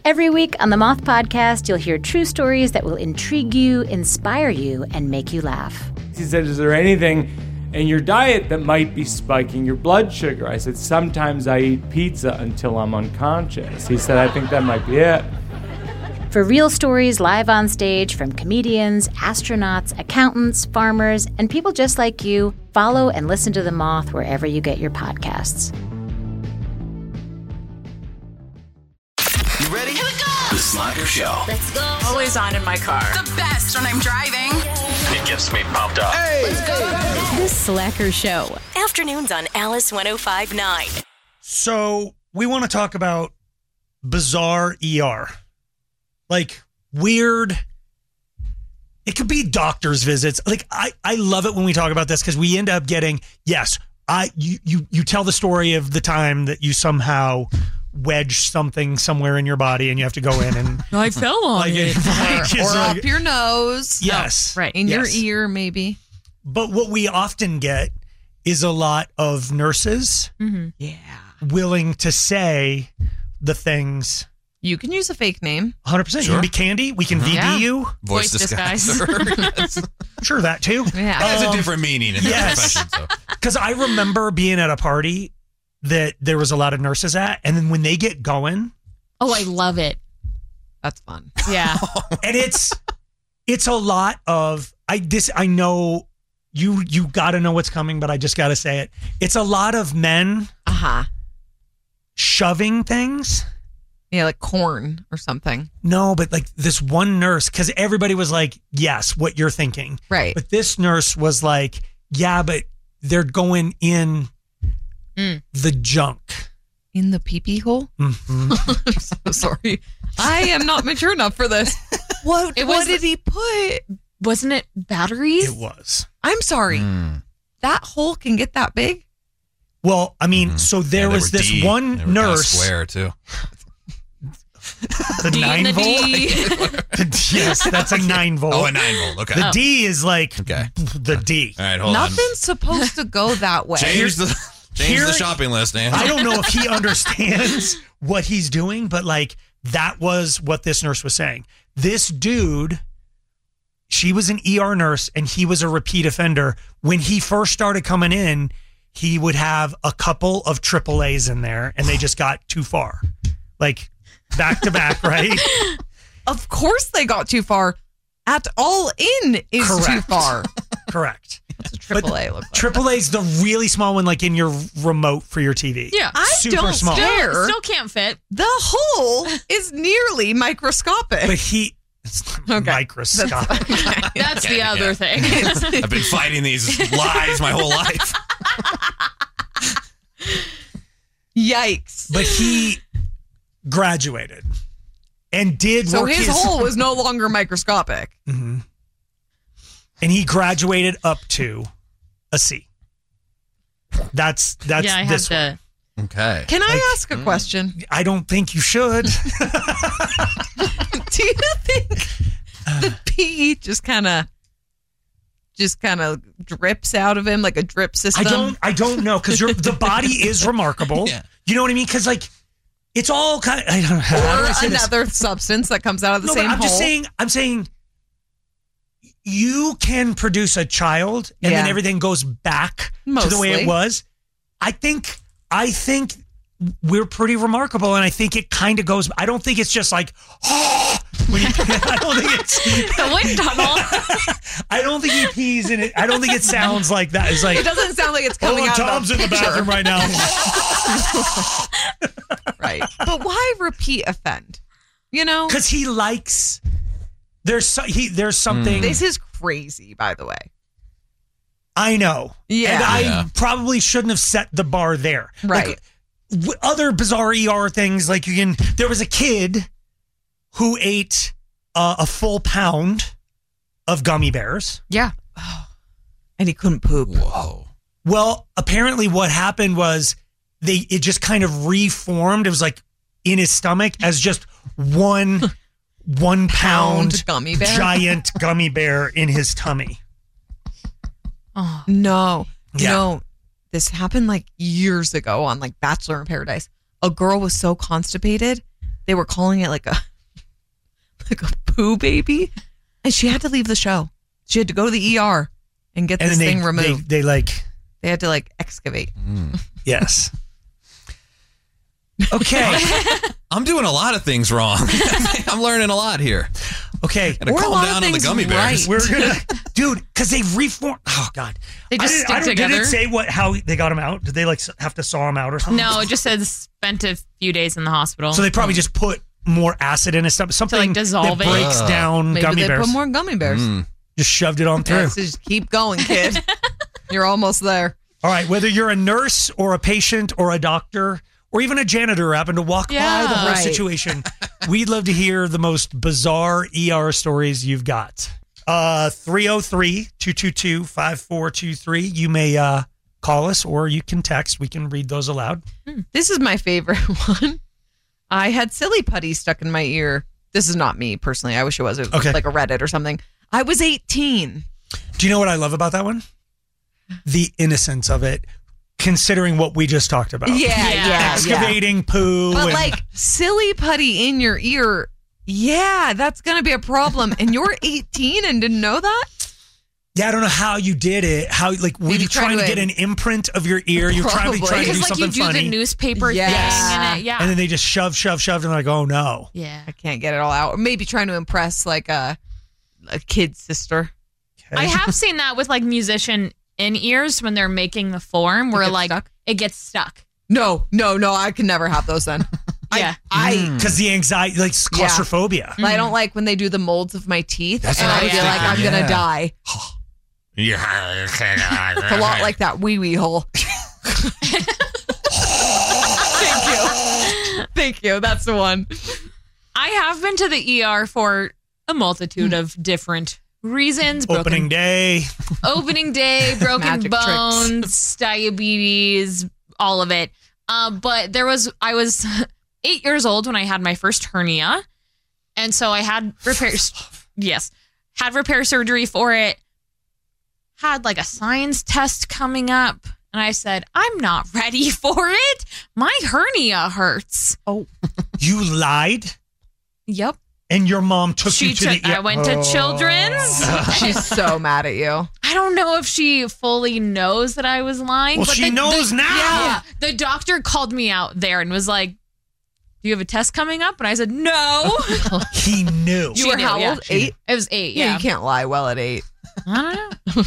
Every week on the Moth Podcast, you'll hear true stories that will intrigue you, inspire you, and make you laugh. He said, is there anything in your diet that might be spiking your blood sugar? I said, sometimes I eat pizza until I'm unconscious. He said, I think that might be it. For real stories live on stage from comedians, astronauts, accountants, farmers, and people just like you, follow and listen to The Moth wherever you get your podcasts. You ready? Here we go! The Slacker Show. Let's go. Always on in my car. The best when I'm driving. It gets me pumped up. Hey! Let's go! The Slacker Show. Afternoons on Alice 105.9. So we want to talk about bizarre ER. Like weird. It could be doctor's visits. Like I love it when we talk about this because we end up getting, yes, you tell the story of the time that you somehow wedge something somewhere in your body and you have to go in and I fell on it. Or up your nose. Yes. Right. In your ear, maybe. But what we often get is a lot of nurses willing to say the things. You can use a fake name. 100%. Sure. You can be Candy. We can VD you. Voice disguiser. Yes. Sure, that too. Yeah. Has a different meaning in that profession. So. Because I remember being at a party that there was a lot of nurses at, and then when they get going, Oh, I love it. That's fun. Yeah. and it's a lot of I know you got to know what's coming, but I just got to say it. It's a lot of men shoving things. Yeah, like corn or something. No, but like this one nurse, because everybody was like, yes, what you're thinking. Right. But this nurse was like, yeah, but they're going in the junk. In the pee-pee hole? Mm-hmm. I'm so sorry. I am not mature enough for this. What did he put? Wasn't it batteries? It was. I'm sorry. That hole can get that big? Well, I mean, so there was this one They were nurse. square too. The D 9 and the volt? D. Yes, that's a 9 volt. Oh, a 9 volt. Okay. The D is like the D. All right, hold on. Nothing's supposed to go that way. Change the shopping list, Dan. I don't know if he understands what he's doing, but like that was what this nurse was saying. This dude, she was an ER nurse and he was a repeat offender. When he first started coming in, he would have a couple of AAAs in there and they just got too far. Like back to back, right? Of course they got too far. At all in is too Correct. far. Correct. What's a AAA look like? AAA's the really small one, like in your remote for your TV. Yeah. I Super don't small. care. Still can't fit. The hole is nearly microscopic. But it's microscopic. That's the other thing. I've been fighting these lies my whole life. Yikes. But he graduated and did So work his hole was no longer microscopic. Mhm. And he graduated up to a C. That's Yeah, I have this to. one. Okay. Can I ask a question? I don't think you should. Do you think the pee just kind of drips out of him like a drip system? I don't know because the body is remarkable. Yeah. You know what I mean? Because like it's all kind of, I don't know. How do I Or say this? another substance that comes out of the No, same but I'm hole? just saying. I'm saying you can produce a child and then Yeah. everything goes back to the way Mostly. it was. I think we're pretty remarkable, and I think it kind of goes. I don't think it's just like, when you, I don't think it's. The wind tunnel. I don't think he pees in it. I don't think it sounds like that. It's like, It doesn't sound like it's coming out Tom's of in the bathroom right now. Right. But why repeat offend? You know? Because he likes. There's something. This is crazy, by the way. I know. Yeah. And I Yeah. probably shouldn't have set the bar there. Right. Like, other bizarre ER things, like there was a kid who ate a full pound of gummy bears. Yeah. And he couldn't poop. Whoa. Well, apparently what happened was it just kind of reformed. It was like in his stomach as just one pound gummy bear? giant gummy bear in his tummy. Oh. No. Yeah. No. This happened like years ago on like Bachelor in Paradise. A girl was so constipated they were calling it like a poo baby, and she had to leave the show. She had to go to the ER and get this thing removed. They had to like excavate. Yes. Okay. I'm doing a lot of things wrong. I'm learning a lot here. Okay. Gotta calm down on the gummy bears. We're gonna, dude, because they reformed. Oh God. They just stick together. Did it say how they got him out? Did they like have to saw him out or something? No, it just says spent a few days in the hospital. So they probably just put more acid in it, something to like dissolve that breaks down Maybe gummy they bears. put more gummy bears. Just shoved it on through. Yeah, so just keep going, kid. You're almost there. All right, whether you're a nurse or a patient or a doctor or even a janitor who happened to walk by the whole situation, we'd love to hear the most bizarre ER stories you've got. 303-222-5423. You may call us or you can text. We can read those aloud. This is my favorite one. I had silly putty stuck in my ear. This is not me personally. I wish it was. It was like a Reddit or something. I was 18. Do you know what I love about that one? The innocence of it, considering what we just talked about. Yeah. Excavating poo. But and, like silly putty in your ear, that's going to be a problem. And you're 18 and didn't know that? Yeah, I don't know how you did it. How, like, were you trying to get an imprint of your ear? You're trying to do something funny. Because, like, you do the newspaper thing. And and then they just shove, and they're like, oh, no. Yeah. I can't get it all out. Or maybe trying to impress, like, a kid's sister. I have seen that with, like, musician in-ears when they're making the form where, like, it gets stuck. No. I can never have those then. Because the anxiety, like claustrophobia. Yeah. I don't like when they do the molds of my teeth. And I feel like I'm going to die. Yeah. It's a lot like that wee hole. Thank you. That's the one. I have been to the ER for a multitude of different reasons. Opening day, broken bones, diabetes, all of it. But I was 8 years old when I had my first hernia. And so I had repair surgery for it. Had like a science test coming up. And I said, I'm not ready for it. My hernia hurts. Oh, you lied? Yep. And your mom took you to the ER. I went to Children's. She's so mad at you. I don't know if she fully knows that I was lying. Well, but she knows now. Yeah. The doctor called me out there and was like, do you have a test coming up? And I said, no. He knew. You were how old? 8? It was 8, yeah. You can't lie well at 8. I don't know.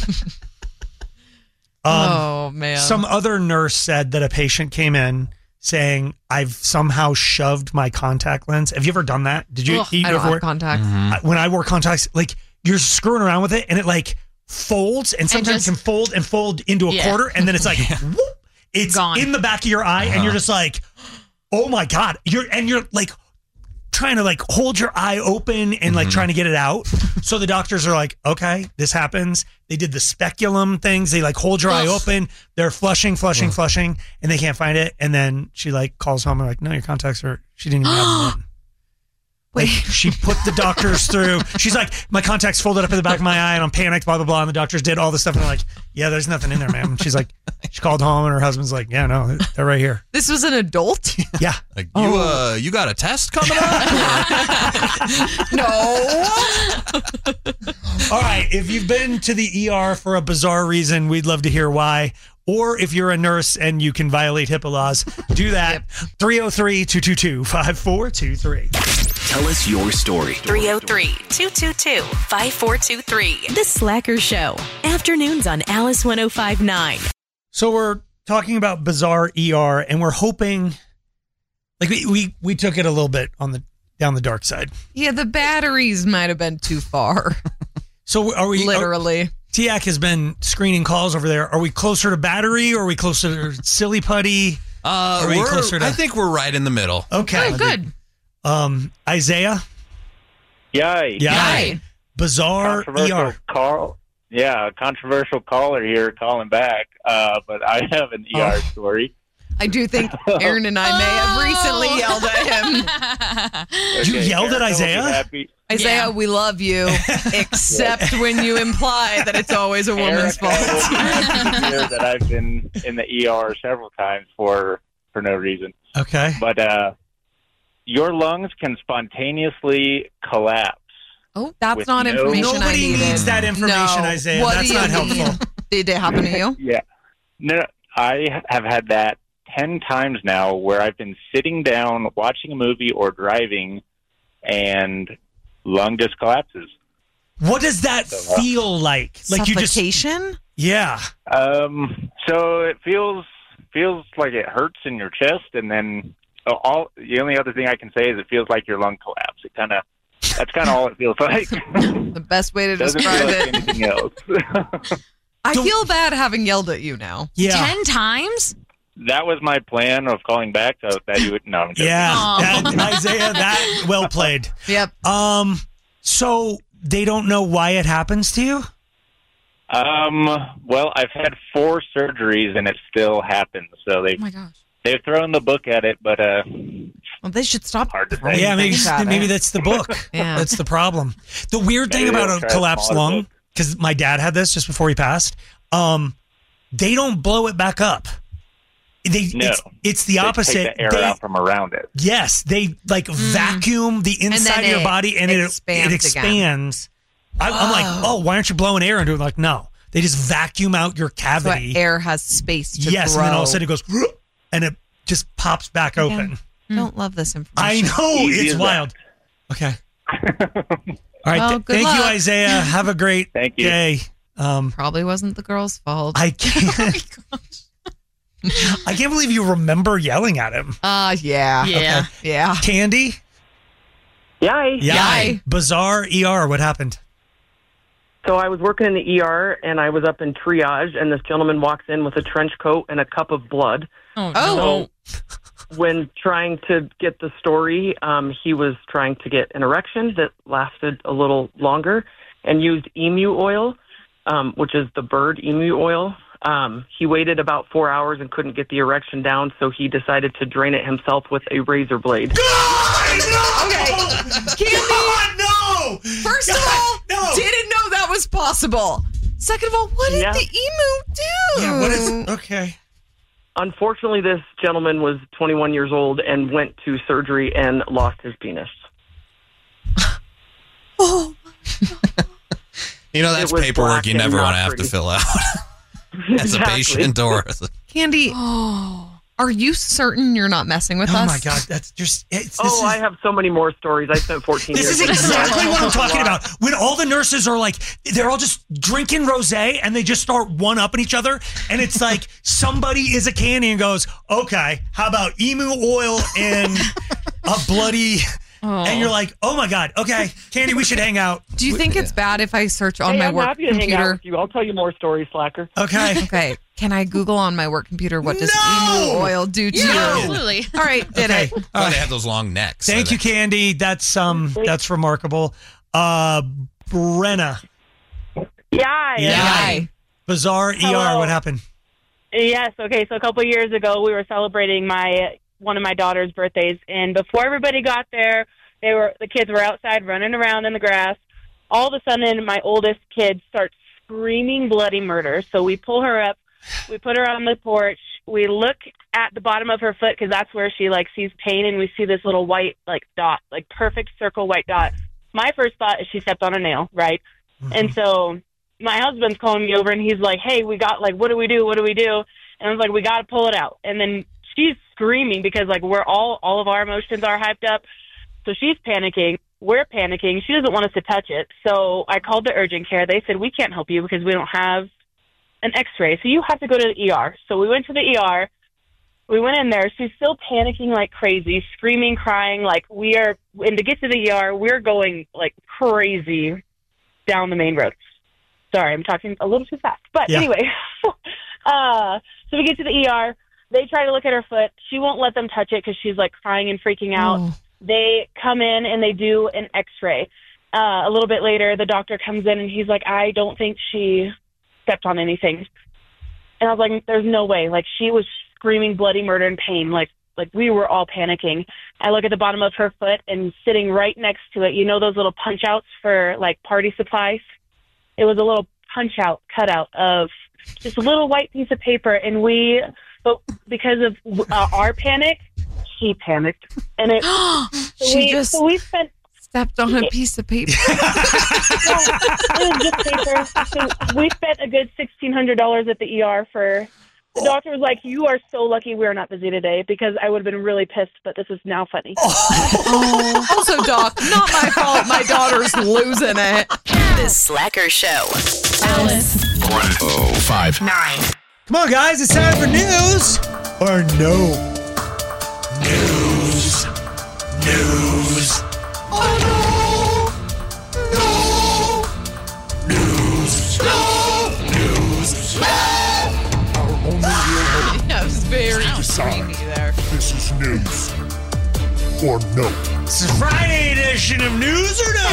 Oh, man. Some other nurse said that a patient came in saying, I've somehow shoved my contact lens. Have you ever done that? Did you eat I don't before? have contacts. When I wore contacts, like you're screwing around with it and it like folds and sometimes can fold into a quarter and then it's like, whoop, it's gone in the back of your eye and you're just like, oh my God. You're like trying to like hold your eye open and like trying to get it out. So the doctors are like, okay, this happens. They did the speculum things. They like hold your eye open. They're flushing, and they can't find it. And then she like calls home and like, no, your contacts are, she didn't even have them in. Like she put the doctors through. She's like, my contacts folded up in the back of my eye and I'm panicked, blah, blah, blah. And the doctors did all this stuff. And they're like, yeah, there's nothing in there, man. And she's like, she called home and her husband's like, yeah, no, they're right here. This was an adult? Yeah. Like, you got a test coming up? No. All right. If you've been to the ER for a bizarre reason, we'd love to hear why. Or if you're a nurse and you can violate HIPAA laws, do that. 303-222-5423. Tell us your story. 303-222-5423. The Slacker Show. Afternoons on Alice 105.9. So we're talking about bizarre ER and we're hoping, like we took it a little bit down the dark side. Yeah, the batteries might have been too far. So are we literally? TIAC has been screening calls over there. Are we closer to battery or are we closer to silly putty? I think we're right in the middle. Okay. Oh, good. Isaiah? Yay. Bizarre ER. Controversial caller here calling back. But I have an ER story. I do think Aaron and I may have recently yelled at him. You yelled at Isaiah? Isaiah, we love you, except when you imply that it's always a woman's fault. That I've been in the ER several times for no reason. Okay. But your lungs can spontaneously collapse. Oh, that's with not information I Nobody needed. needs that information, Isaiah. What That's do you not mean? helpful. Did it happen to you? Yeah. No, I have had that 10 times now where I've been sitting down, watching a movie or driving, and lung just collapses. What does that feel like? Like Suffocation? you just Yeah. So it feels like it hurts in your chest, and then the only other thing I can say is it feels like your lung collapse. That's kind of all it feels like. The best way to Doesn't describe feel like it. anything else. I feel bad having yelled at you now. Yeah. 10 times? That was my plan of calling back so that you would know. I'm joking. Yeah. Isaiah, that well played. Yep. So they don't know why it happens to you? Well, I've had 4 surgeries and it still happens. So Oh my gosh. they've thrown the book at it, but Well, they should stop. hard to say. Yeah, maybe Thanks, maybe Adam. that's the book. Yeah. That's the problem. The weird thing Maybe about they'll a try a collapsed smaller lung, book. because my dad had this just before he passed, they don't blow it back up. No. It's the They opposite. take the air out from around it. Yes, they vacuum the inside of your it body and it expands expands. I'm like, oh, why aren't you blowing air into it? Like, no, they just vacuum out your So cavity. air has space to Yes, grow. and then all of a sudden it goes, and it just pops back open. Don't love this information. I know, Easy it's as wild. Okay. All right, Well, good thank you, luck. Isaiah. Have a great Thank you. day. Probably wasn't the girl's fault. I can't. I can't believe you remember yelling at him. Yeah. Yeah. Yeah. Candy? Yay. Yay. Bizarre ER. What happened? So I was working in the ER, and I was up in triage, and this gentleman walks in with a trench coat and a cup of blood. Oh, Oh. When trying to get the story, he was trying to get an erection that lasted a little longer and used emu oil, which is the bird emu oil. He waited about 4 hours and couldn't get the erection down, so he decided to drain it himself with a razor blade. Candy. Oh, no! First of all, didn't know that was possible. Second of all, what did Yeah. the emu do? Yeah, what is okay? Unfortunately, this gentleman was 21 years old and went to surgery and lost his penis. Oh. You know, that's It was paperwork black you and never not want to have to pretty. fill out as a Exactly. patient or Candy, are you certain you're not messing with us? Oh my God, that's just. I have so many more stories. I spent 14 This years. is exactly what I'm talking Wow. about. When all the nurses are like, they're all just drinking rosé and they just start one-upping each other. And it's like somebody is a candy and goes, okay, how about emu oil and a bloody... And you're like, oh my God, okay, Candy, we should hang out. Do you think it's bad if I search on Hey, my I'm work happy to hang out computer? with you. I'll tell you more stories, Slacker. Okay. Okay. Can I Google on my work computer what does No! emu oil do to you? Absolutely. All right, did Okay. it. Oh, they have those long necks. Thank you, Candy. That's remarkable. Brenna. Yeah. Yay. Bizarre Hello. ER. What happened? Yes. Okay. So a couple of years ago, we were celebrating one of my daughter's birthdays, and before everybody got there, the kids were outside running around in the grass. All of a sudden, my oldest kid starts screaming bloody murder. So we pull her up, we put her on the porch, we look at the bottom of her foot because that's where she sees pain, and we see this little white dot, perfect circle white dot. My first thought is she stepped on a nail, right? Mm-hmm. And so my husband's calling me over, and he's like, "Hey, we got what do we do? What do we do?" And I was like, "We got to pull it out." And then she's screaming because we're all of our emotions are hyped up. So she's panicking. We're panicking. She doesn't want us to touch it. So I called the urgent care. They said, we can't help you because we don't have an x-ray. So you have to go to the ER. So we went to the ER. We went in there. She's still panicking like crazy, screaming, crying. And to get to the ER, we're going crazy down the main road. Sorry, I'm talking a little too fast. But anyway, so we get to the ER. They try to look at her foot. She won't let them touch it because she's crying and freaking out. Oh. They come in and they do an x-ray. A little bit later, the doctor comes in and he's like, I don't think she stepped on anything. And I was like, there's no way. She was screaming bloody murder and pain. We were all panicking. I look at the bottom of her foot, and sitting right next to it, those little punch outs for party supplies? It was a little punch out cutout of just a little white piece of paper. And but because of our panic, he panicked, and it. We spent. Stepped on a piece of paper. It was just paper. So we spent a good $1,600 at the ER for. The doctor was like, "You are so lucky we are not busy today because I would have been really pissed, but this is now funny." Also, Doc, not my fault. My daughter's losing it. The Slacker Show. Alice. 105.9. Come on, guys. It's time for news. Or no. News. Oh, no. News. Our only real hope. That was very Decide. creepy there. This is news. Or no. This is Friday edition of News or No.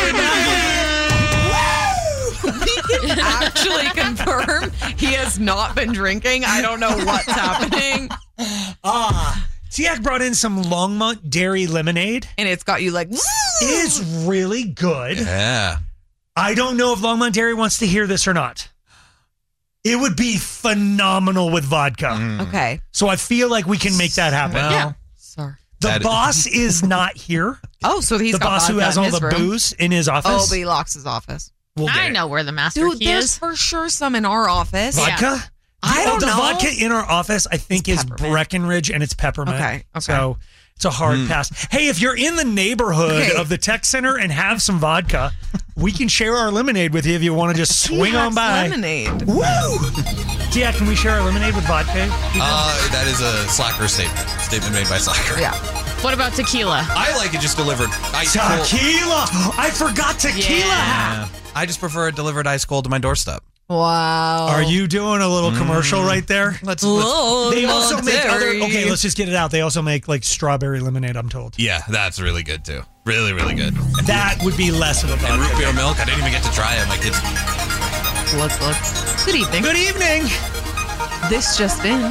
We can actually confirm he has not been drinking. I don't know what's happening. Tiak brought in some Longmont dairy lemonade. And it's got you like, woo! It is really good. Yeah. I don't know if Longmont Dairy wants to hear this or not. It would be phenomenal with vodka. Okay. So I feel like we can make that happen. Well, Yeah. Sorry. The boss is not here. Oh, so he's The got boss who vodka has in all his the room. booze in his office. Oh, but he locks his office. We'll get I it. know where the master Dude, key there's is. for sure some in our office. Vodka? I don't the know. vodka in our office, I think, is peppermint. Breckenridge and it's peppermint. Okay. So it's a hard pass. Hey, if you're in the neighborhood of the tech center and have some vodka, we can share our lemonade with you if you want to just swing on by. Lemonade. Woo! Yeah, can we share our lemonade with vodka? That is a Slacker statement made by Slacker. Yeah. What about tequila? I like it just delivered ice cold. Tequila! I forgot tequila. Yeah. I just prefer it delivered ice cold to my doorstep. Wow. Are you doing a little commercial right there? Let's They also make other. dairy. Okay, let's just get it out. They also make like strawberry lemonade, I'm told. Yeah, that's really good too. Really, really good. That would be less of a And vodka. root beer milk, I didn't even get to try it. My kids. Look. Good evening. Good evening. This just in.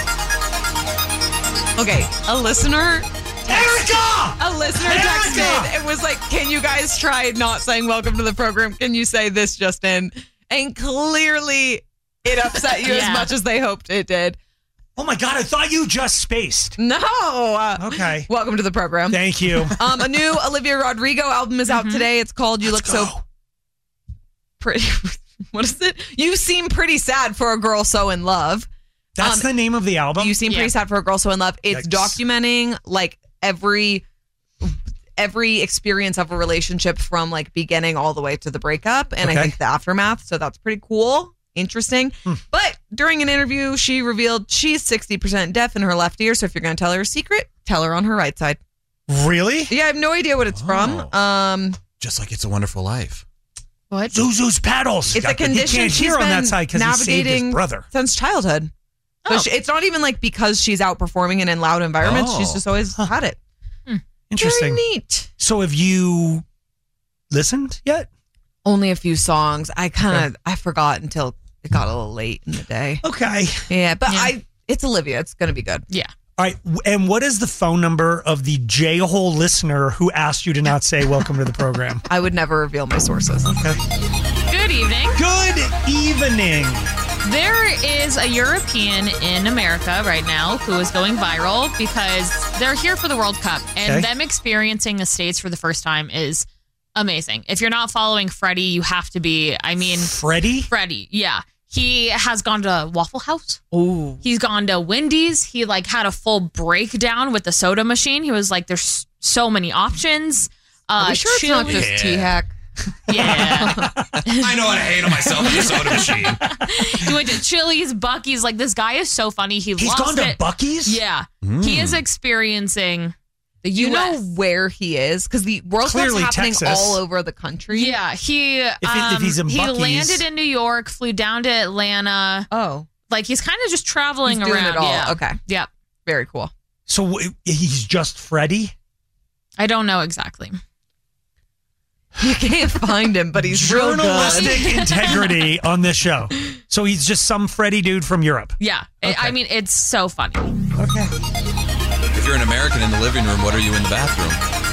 Okay, a listener Erica! A listener Erica! texted and was like, can you guys try not saying welcome to the program? Can you say this just in? And clearly it upset you as much as they hoped it did. Oh my God, I thought you just spaced. No. Okay. Welcome to the program. Thank you. A new Olivia Rodrigo album is out today. It's called You Look So Pretty. What is it? You Seem Pretty Sad for a Girl So in Love. That's the name of the album? You Seem Pretty Sad for a Girl So in Love. It's documenting like every experience of a relationship from like beginning all the way to the breakup and I think the aftermath. So that's pretty cool. Interesting. But during an interview, she revealed she's 60% deaf in her left ear. So if you're going to tell her a secret, tell her on her right side. Really? Yeah, I have no idea what it's from. Just like It's a Wonderful Life. What? Zuzu's paddles. It's a condition He can't she's hear on been that side because he saved his navigating brother. since childhood. So it's not even like because she's outperforming and in loud environments. She's just always had it. Interesting. Very neat. So have you listened yet? Only a few songs. I forgot until it got a little late in the day. Okay. Yeah, but it's Olivia. It's going to be good. Yeah. All right. And what is the phone number of the J-hole listener who asked you to not say welcome to the program? I would never reveal my sources. Okay. Good evening. Good evening. There is a European in America right now who is going viral because they're here for the World Cup and them experiencing the States for the first time is amazing. If you're not following Freddie, you have to be. I mean, Freddie, yeah. He has gone to Waffle House. Ooh. He's gone to Wendy's. He like had a full breakdown with the soda machine. He was like, there's so many options. Are we sure it's not just T-Hack? Yeah. I know how to hate on myself in the soda machine. He went to Chili's, Buc-ee's. Like, this guy is so funny. He's gone to Buc-ee's? Yeah. He is experiencing the You US. know where he is? Because the World Cup's Clearly happening Texas. all over the country. Yeah. He If he's in he Buc-ee's. landed in New York, flew down to Atlanta. Oh. Like, he's kind of just traveling He's doing around. it all. Yeah. Okay. Yep. Very cool. So he's just Freddie? I don't know exactly. You can't find him, but he's real good. Journalistic integrity on this show. So he's just some Freddie dude from Europe. Yeah. I mean, it's so funny. Okay. If you're an American in the living room, what are you in the bathroom?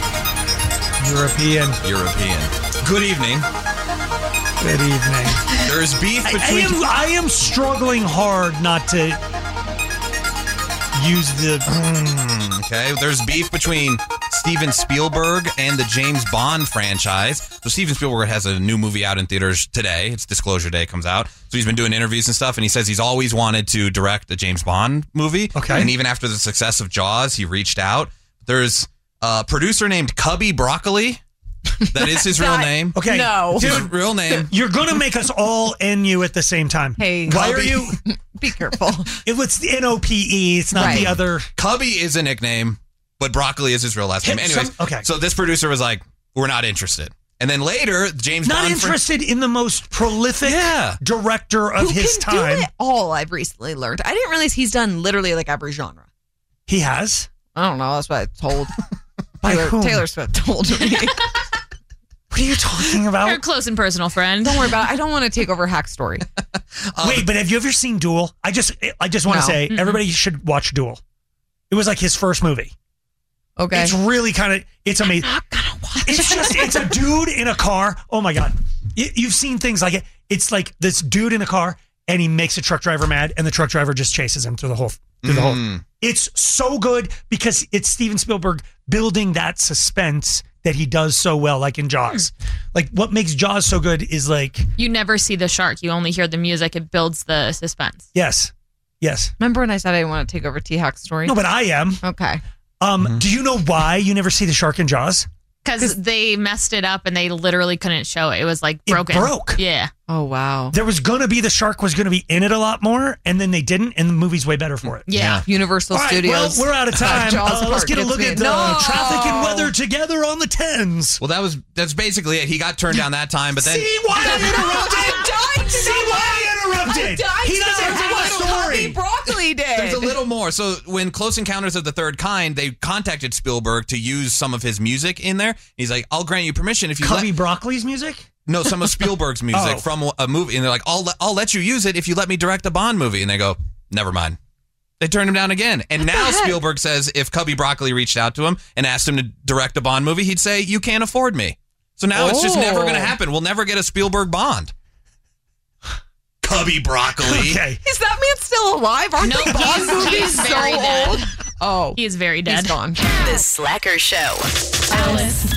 European. Good evening. Good evening. There is beef between... I am struggling hard not to use the Okay, there's beef between Steven Spielberg and the James Bond franchise. So Steven Spielberg has a new movie out in theaters today. It's Disclosure Day, comes out. So he's been doing interviews and stuff, and he says he's always wanted to direct a James Bond movie. Okay. And even after the success of Jaws, he reached out. There's a producer named Cubby Broccoli. That is his real name. Okay. No. His real name. You're going to make us all NU at the same time. Hey, why Cubby. are you? Be careful. It's the NOPE. It's not the other. Cubby is a nickname, but Broccoli is his real last name. Anyways, okay. So this producer was like, we're not interested. And then later, James Not Bond... interested in the most prolific director of his Who can time. do it all, I've recently learned. I didn't realize he's done literally like every genre. He has? I don't know. That's what I told. By whom? Taylor Swift told me. What are you talking about? Your close and personal friend. Don't worry about it. I don't want to take over Hack Story. Wait, but have you ever seen Duel? I just want to No. say everybody should watch Duel. It was like his first movie. Okay. It's really it's amazing. I'm not gonna watch It's a dude in a car. Oh my God. You've seen things like it. It's like this dude in a car and he makes a truck driver mad and the truck driver just chases him through the whole. It's so good because it's Steven Spielberg building that suspense that he does so well, like in Jaws. Like what makes Jaws so good is like... You never see the shark. You only hear the music. It builds the suspense. Yes. Remember when I said I didn't want to take over T-Hack Story? No, but I am. Okay. Do you know why you never see the shark in Jaws? Because they messed it up and they literally couldn't show it. It was like broken. It broke. Yeah. Oh, wow. There was going to be, the shark was going to be in it a lot more, and then they didn't, and the movie's way better for it. Yeah. Universal All right, Studios. well, we're out of time. Jaws Let's Park get a gets look me. at the traffic and weather together on the Thames. Well, that's basically it. He got turned down that time, but then... See why I interrupted? See why I interrupted? He doesn't have a story. Broccoli did. There's a little more. So when Close Encounters of the Third Kind, they contacted Spielberg to use some of his music in there. He's like, I'll grant you permission if you Cubby Broccoli's music? No, some of Spielberg's music from a movie. And they're like, I'll let you use it if you let me direct a Bond movie. And they go, never mind. They turned him down again. And now Spielberg says if Cubby Broccoli reached out to him and asked him to direct a Bond movie, he'd say, you can't afford me. So now it's just never going to happen. We'll never get a Spielberg Bond. Cubby Broccoli. Okay. Is that man still alive? Aren't No, the Bond movies he's so very dead. old? Oh. He is very dead. He's gone. The Slacker Show. Alice.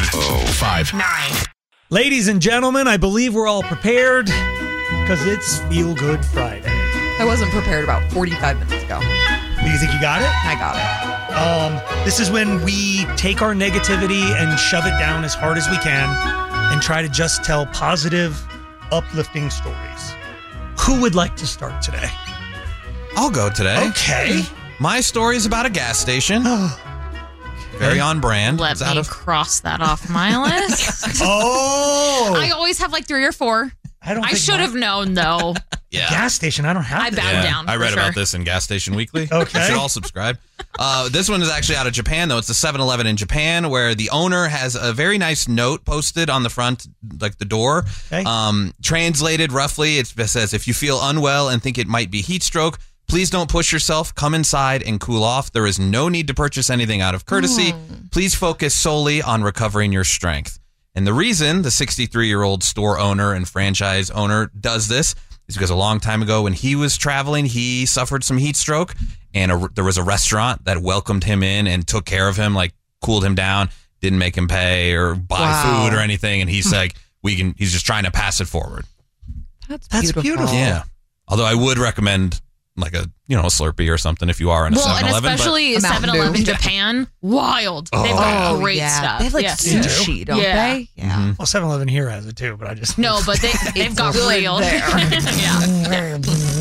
105. Ladies and gentlemen, I believe we're all prepared because it's Feel Good Friday. I wasn't prepared about 45 minutes ago. Do you think you got it? I got it. This is when we take our negativity and shove it down as hard as we can and try to just tell positive, uplifting stories. Who would like to start today? I'll go today. Okay. My story is about a gas station. Very on brand. Let me cross that off my list. I always have like 3 or 4. I should have known though. Yeah. Gas station, I don't have I that. bowed down. I for read sure. about this in Gas Station Weekly. Okay. You should all subscribe. This one is actually out of Japan, though. It's the 7-Eleven in Japan, where the owner has a very nice note posted on the front, like the door. Okay. Translated roughly, it says, if you feel unwell and think it might be heat stroke, please don't push yourself. Come inside and cool off. There is no need to purchase anything out of courtesy. Please focus solely on recovering your strength. And the reason the 63-year-old store owner and franchise owner does this is because a long time ago when he was traveling, he suffered some heat stroke, and there was a restaurant that welcomed him in and took care of him, like cooled him down, didn't make him pay or buy food or anything. And he's like, he's just trying to pass it forward. That's beautiful. Yeah. Although I would recommend like a Slurpee or something if you are in a 7-Eleven. And especially A Mountain 7-Eleven Dew. Japan, wild. They've got great stuff. They have like Yeah. sushi, don't Yeah. they? Yeah. Well, 7-Eleven here has it too, but I just... No, but they've got good real. there. Yeah.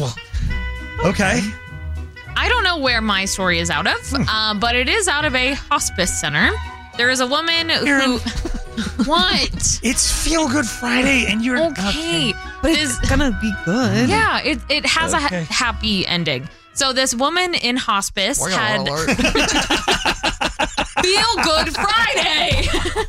Okay. I don't know where my story is out of, but it is out of a hospice center. There is a woman who... What? It's Feel Good Friday, and you're... Okay. But it's gonna be good. Yeah, it has a happy ending. So this woman in hospice had Feel Good Friday.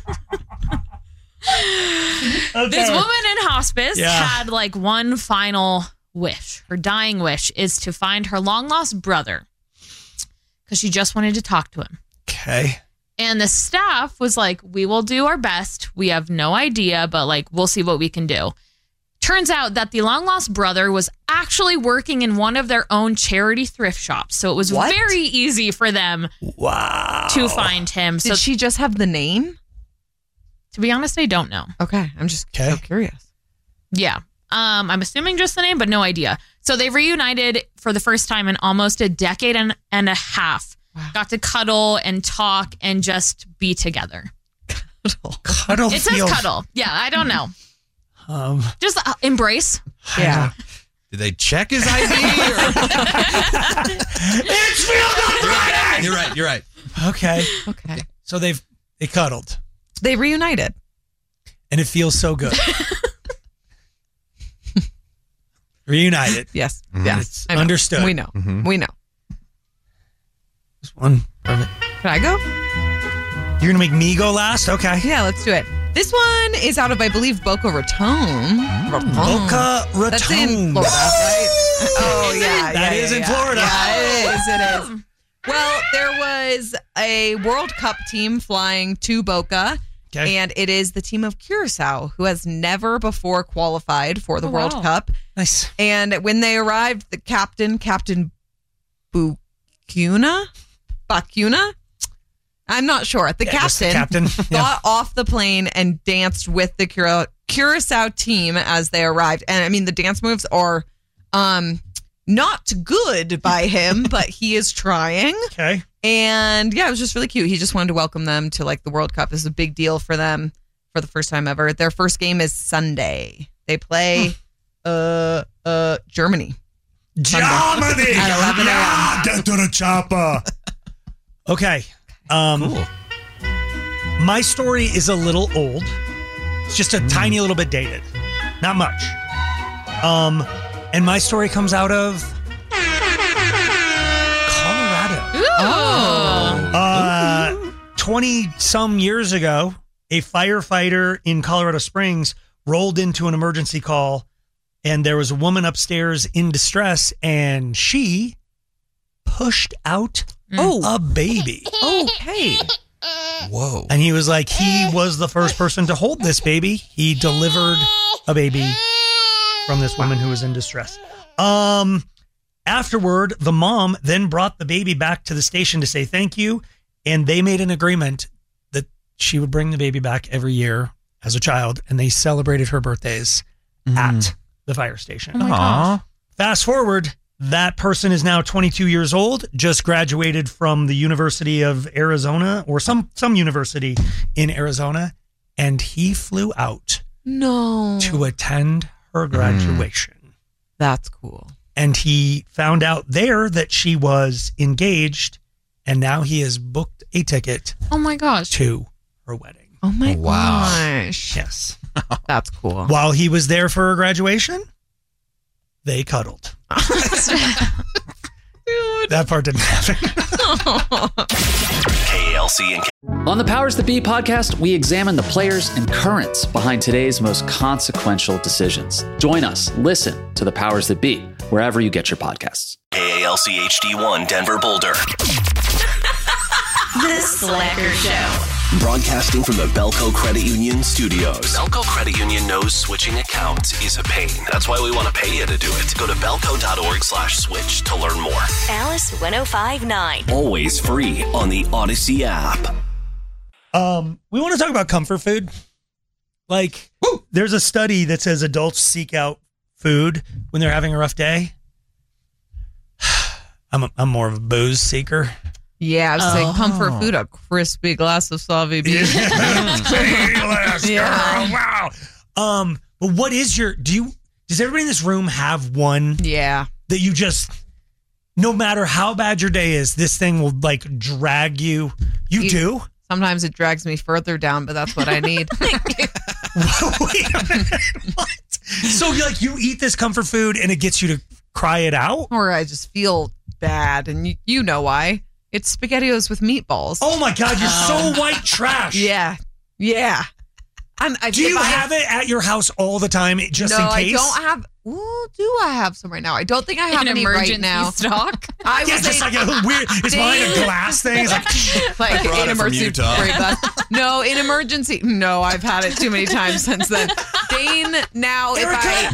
This woman in hospice had like one final wish. Her dying wish is to find her long lost brother because she just wanted to talk to him. Okay. And the staff was like, we will do our best. We have no idea, but like, we'll see what we can do. Turns out that the long-lost brother was actually working in one of their own charity thrift shops. So it was very easy for them to find him. Did she just have the name? To be honest, I don't know. Okay. I'm just so curious. Yeah. I'm assuming just the name, but no idea. So they reunited for the first time in almost a decade and a half. Wow. Got to cuddle and talk and just be together. Cuddle. It says cuddle. Yeah, I don't know. Just embrace. Yeah. Did they check his ID? It's Field Friday! You're right. Okay. Okay. So they cuddled. They reunited. And it feels so good. Reunited. Yes. Mm-hmm. Yes. Understood. We know. Mm-hmm. We know. This one. Perfect. Can I go? You're going to make me go last? Okay. Yeah, let's do it. This one is out of, I believe, Boca Raton. Boca Raton. That's in Florida, right? Oh, yeah. That is in Florida. Yeah, it is. Well, there was a World Cup team flying to Boca, and it is the team of Curacao, who has never before qualified for the World Cup. Nice. And when they arrived, the Captain Bacuna? I'm not sure. The captain got off the plane and danced with the Curacao team as they arrived. And I mean, the dance moves are not good by him, but he is trying. Okay. And yeah, it was just really cute. He just wanted to welcome them to like the World Cup. This is a big deal for them for the first time ever. Their first game is Sunday. They play Germany. Germany! At 11 a.m. Get to the chopper. Okay. Cool. My story is a little old. It's just a tiny little bit dated. Not much. And my story comes out of Colorado. Ooh. 20-some years ago, a firefighter in Colorado Springs rolled into an emergency call, and there was a woman upstairs in distress, and she pushed out a baby. Okay. Whoa. And he was like, he was the first person to hold this baby. He delivered a baby from this woman who was in distress. Afterward, the mom then brought the baby back to the station to say thank you. And they made an agreement that she would bring the baby back every year as a child. And they celebrated her birthdays at the fire station. Oh my gosh. Fast forward, that person is now 22 years old, just graduated from the University of Arizona or some university in Arizona. And he flew out to attend her graduation. That's cool. And he found out there that she was engaged, and now he has booked a ticket Oh my gosh. to her wedding. Oh my Wow. gosh. Yes. That's cool. While he was there for her graduation, they cuddled. That part didn't happen. KLC and On the Powers That Be podcast, we examine the players and currents behind today's most consequential decisions. Join us. Listen to the Powers That Be wherever you get your podcasts. KALC HD1 Denver Boulder. The Slacker Show. Broadcasting from the Belco Credit Union studios. Belco Credit Union knows switching accounts is a pain. That's why we want to pay you to do it. Go to belco.org/switch to learn more. Alice 105.9. Always free on the Odyssey app. We want to talk about comfort food. Like, there's a study that says adults seek out food when they're having a rough day. I'm more of a booze seeker. Yeah, I was saying comfort food, a crispy glass of Sauvy beef. Wow. But what is does everybody in this room have one? Yeah. That you just, no matter how bad your day is, this thing will like drag you. You do? Sometimes it drags me further down, but that's what I need. Wait a minute. What? So like you eat this comfort food and it gets you to cry it out? Or I just feel bad, and you know why. It's SpaghettiOs with meatballs. Oh my God, you're so white trash. Yeah. Yeah. Do you have it at your house all the time just in case? I don't have, well, do I have some right now? I don't think I have An any right emergency now. stock. I Yeah, was just like a weird. Is mine a glass thing? It's like like brought an it from emergency Utah. break glass. No, in emergency. No, I've had it too many times since then. Dane, now if I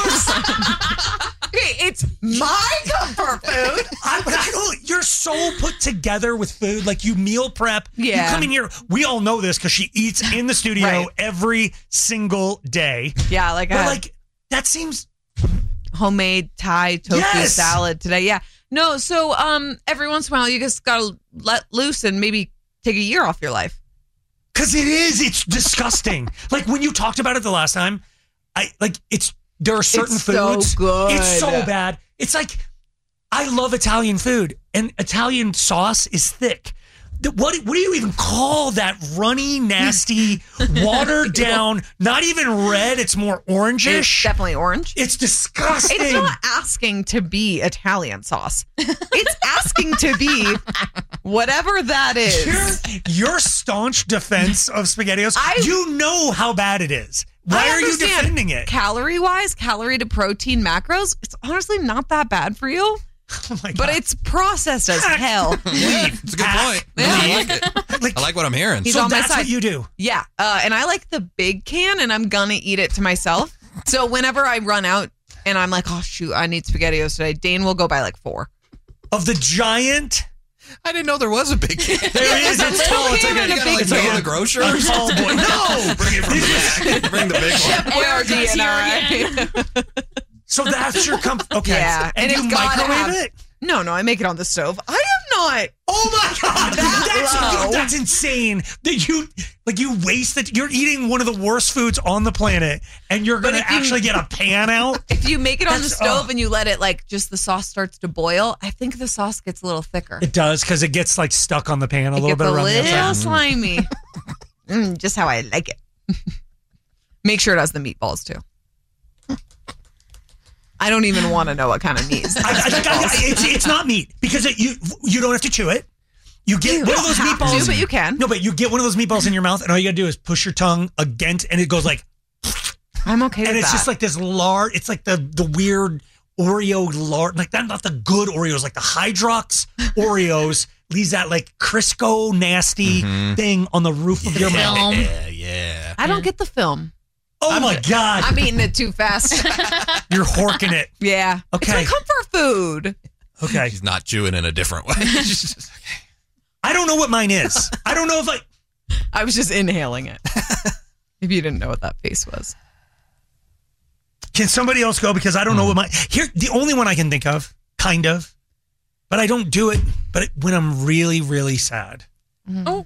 need okay, it's my comfort food. I don't, you're so put together with food. Like you meal prep. Yeah. You come in here. We all know this because she eats in the studio Right. every single day. Yeah, like But like that seems homemade Thai tofu Yes. salad today. Yeah. No, so every once in a while you just gotta let loose and maybe take a year off your life. because it's disgusting. Like when you talked about it the last time, there are certain It's so foods. good. It's so bad. It's like I love Italian food, and Italian sauce is thick. What do you even call that runny, nasty, watered down, not even red, it's more orangish. It's definitely orange. It's disgusting. It's not asking to be Italian sauce. It's asking to be whatever that is. Your staunch defense of SpaghettiOs, you know how bad it is. Why are you defending it? Calorie-wise, calorie to protein macros, it's honestly not that bad for you. Oh my God. But it's processed as hell. It's a good point. I like it. I like what I'm hearing. He's So on my that's side. what you do. Yeah. And I like the big can, and I'm going to eat it to myself. So whenever I run out and I'm like, oh, shoot, I need SpaghettiOs today, Dane will go buy like 4. Of the giant. I didn't know there was a big can. There is. It's tall. It's like can and a big it's can. Go to the grocer. a tall boy. No. Bring it from the back. Bring the big one. Chef Boyardee and I. So that's your Okay. Yeah. And you it's gotta microwave have- it? No, I make it on the stove. I am not. Oh my God. That low. That's insane. That you waste it. You're eating one of the worst foods on the planet, and you're going to if you- actually get a pan out. If you make it on the That's- stove oh. and you let it like just the sauce starts to boil, I think the sauce gets a little thicker. It does because it gets like stuck on the pan a It little gets bit a around the little outside. slimy. Just how I like it. Make sure it has the meatballs too. I don't even want to know what kind of meat. It's not meat because you don't have to chew it. You get one of those have to, meatballs, but you can. No, but you get one of those meatballs in your mouth, and all you gotta do is push your tongue against, and it goes like. I'm okay with And it's that. just like this lard. It's like the weird Oreo lard, like that. Not the good Oreos, like the Hydrox Oreos. Leaves that like Crisco nasty thing on the roof of your mouth. Yeah. I don't get the film. Oh my God! I'm eating it too fast. You're horking it. Yeah. Okay. It's my comfort food. Okay. He's not chewing in a different way. I don't know what mine is. I don't know if I was just inhaling it. If you didn't know what that face was. Can somebody else go? Because I don't know what my here. The only one I can think of, kind of, but I don't do it. But when I'm really, really sad, Oh.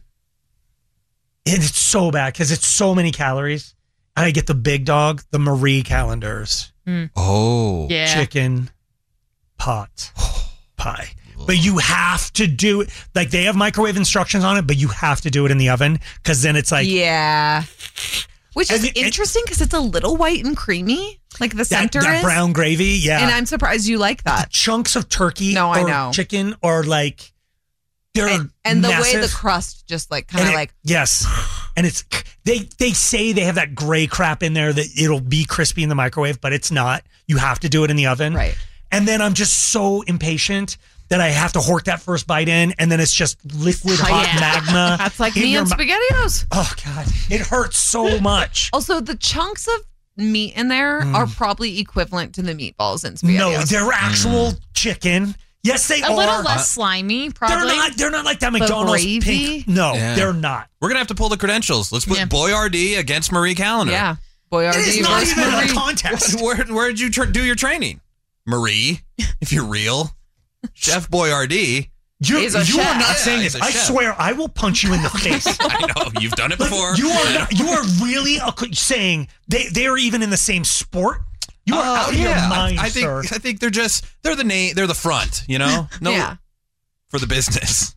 and it's so bad because it's so many calories. I get the big dog, the Marie calendars. Oh. Yeah. Chicken pot pie. But you have to do it. Like they have microwave instructions on it, but you have to do it in the oven because then it's like Yeah. Which is And interesting because it's a little white and creamy, like the that, center that is. brown gravy. Yeah. And I'm surprised you like that. Chunks of turkey No, I or know. chicken or like they're And the massive. way the crust just like kind And of it- like yes. And it's they say they have that gray crap in there that it'll be crispy in the microwave, but it's not. You have to do it in the oven. Right. And then I'm just so impatient that I have to hork that first bite in, and then it's just liquid hot magma. That's like in me your and mou- SpaghettiOs. Oh God, it hurts so much. Also, the chunks of meat in there are probably equivalent to the meatballs in SpaghettiOs. No, they're actual chicken. Yes, they A are. little less slimy, probably. They're not like that McDonald's gravy? pink. No, Yeah. they're not. We're gonna have to pull the credentials. Let's put Boyardee against Marie Callender. Yeah. Boyardee It is not versus even Marie. a contest. Where did you do your training? Marie, if you're real. Chef Boyardee. You He's a are chef. not saying he's this. a I chef. swear, I will punch you in the face. I know you've done it before. You are really saying they are even in the same sport. You are out of your mind, I think sir. I think they're the front. You know, no, Yeah. for the business.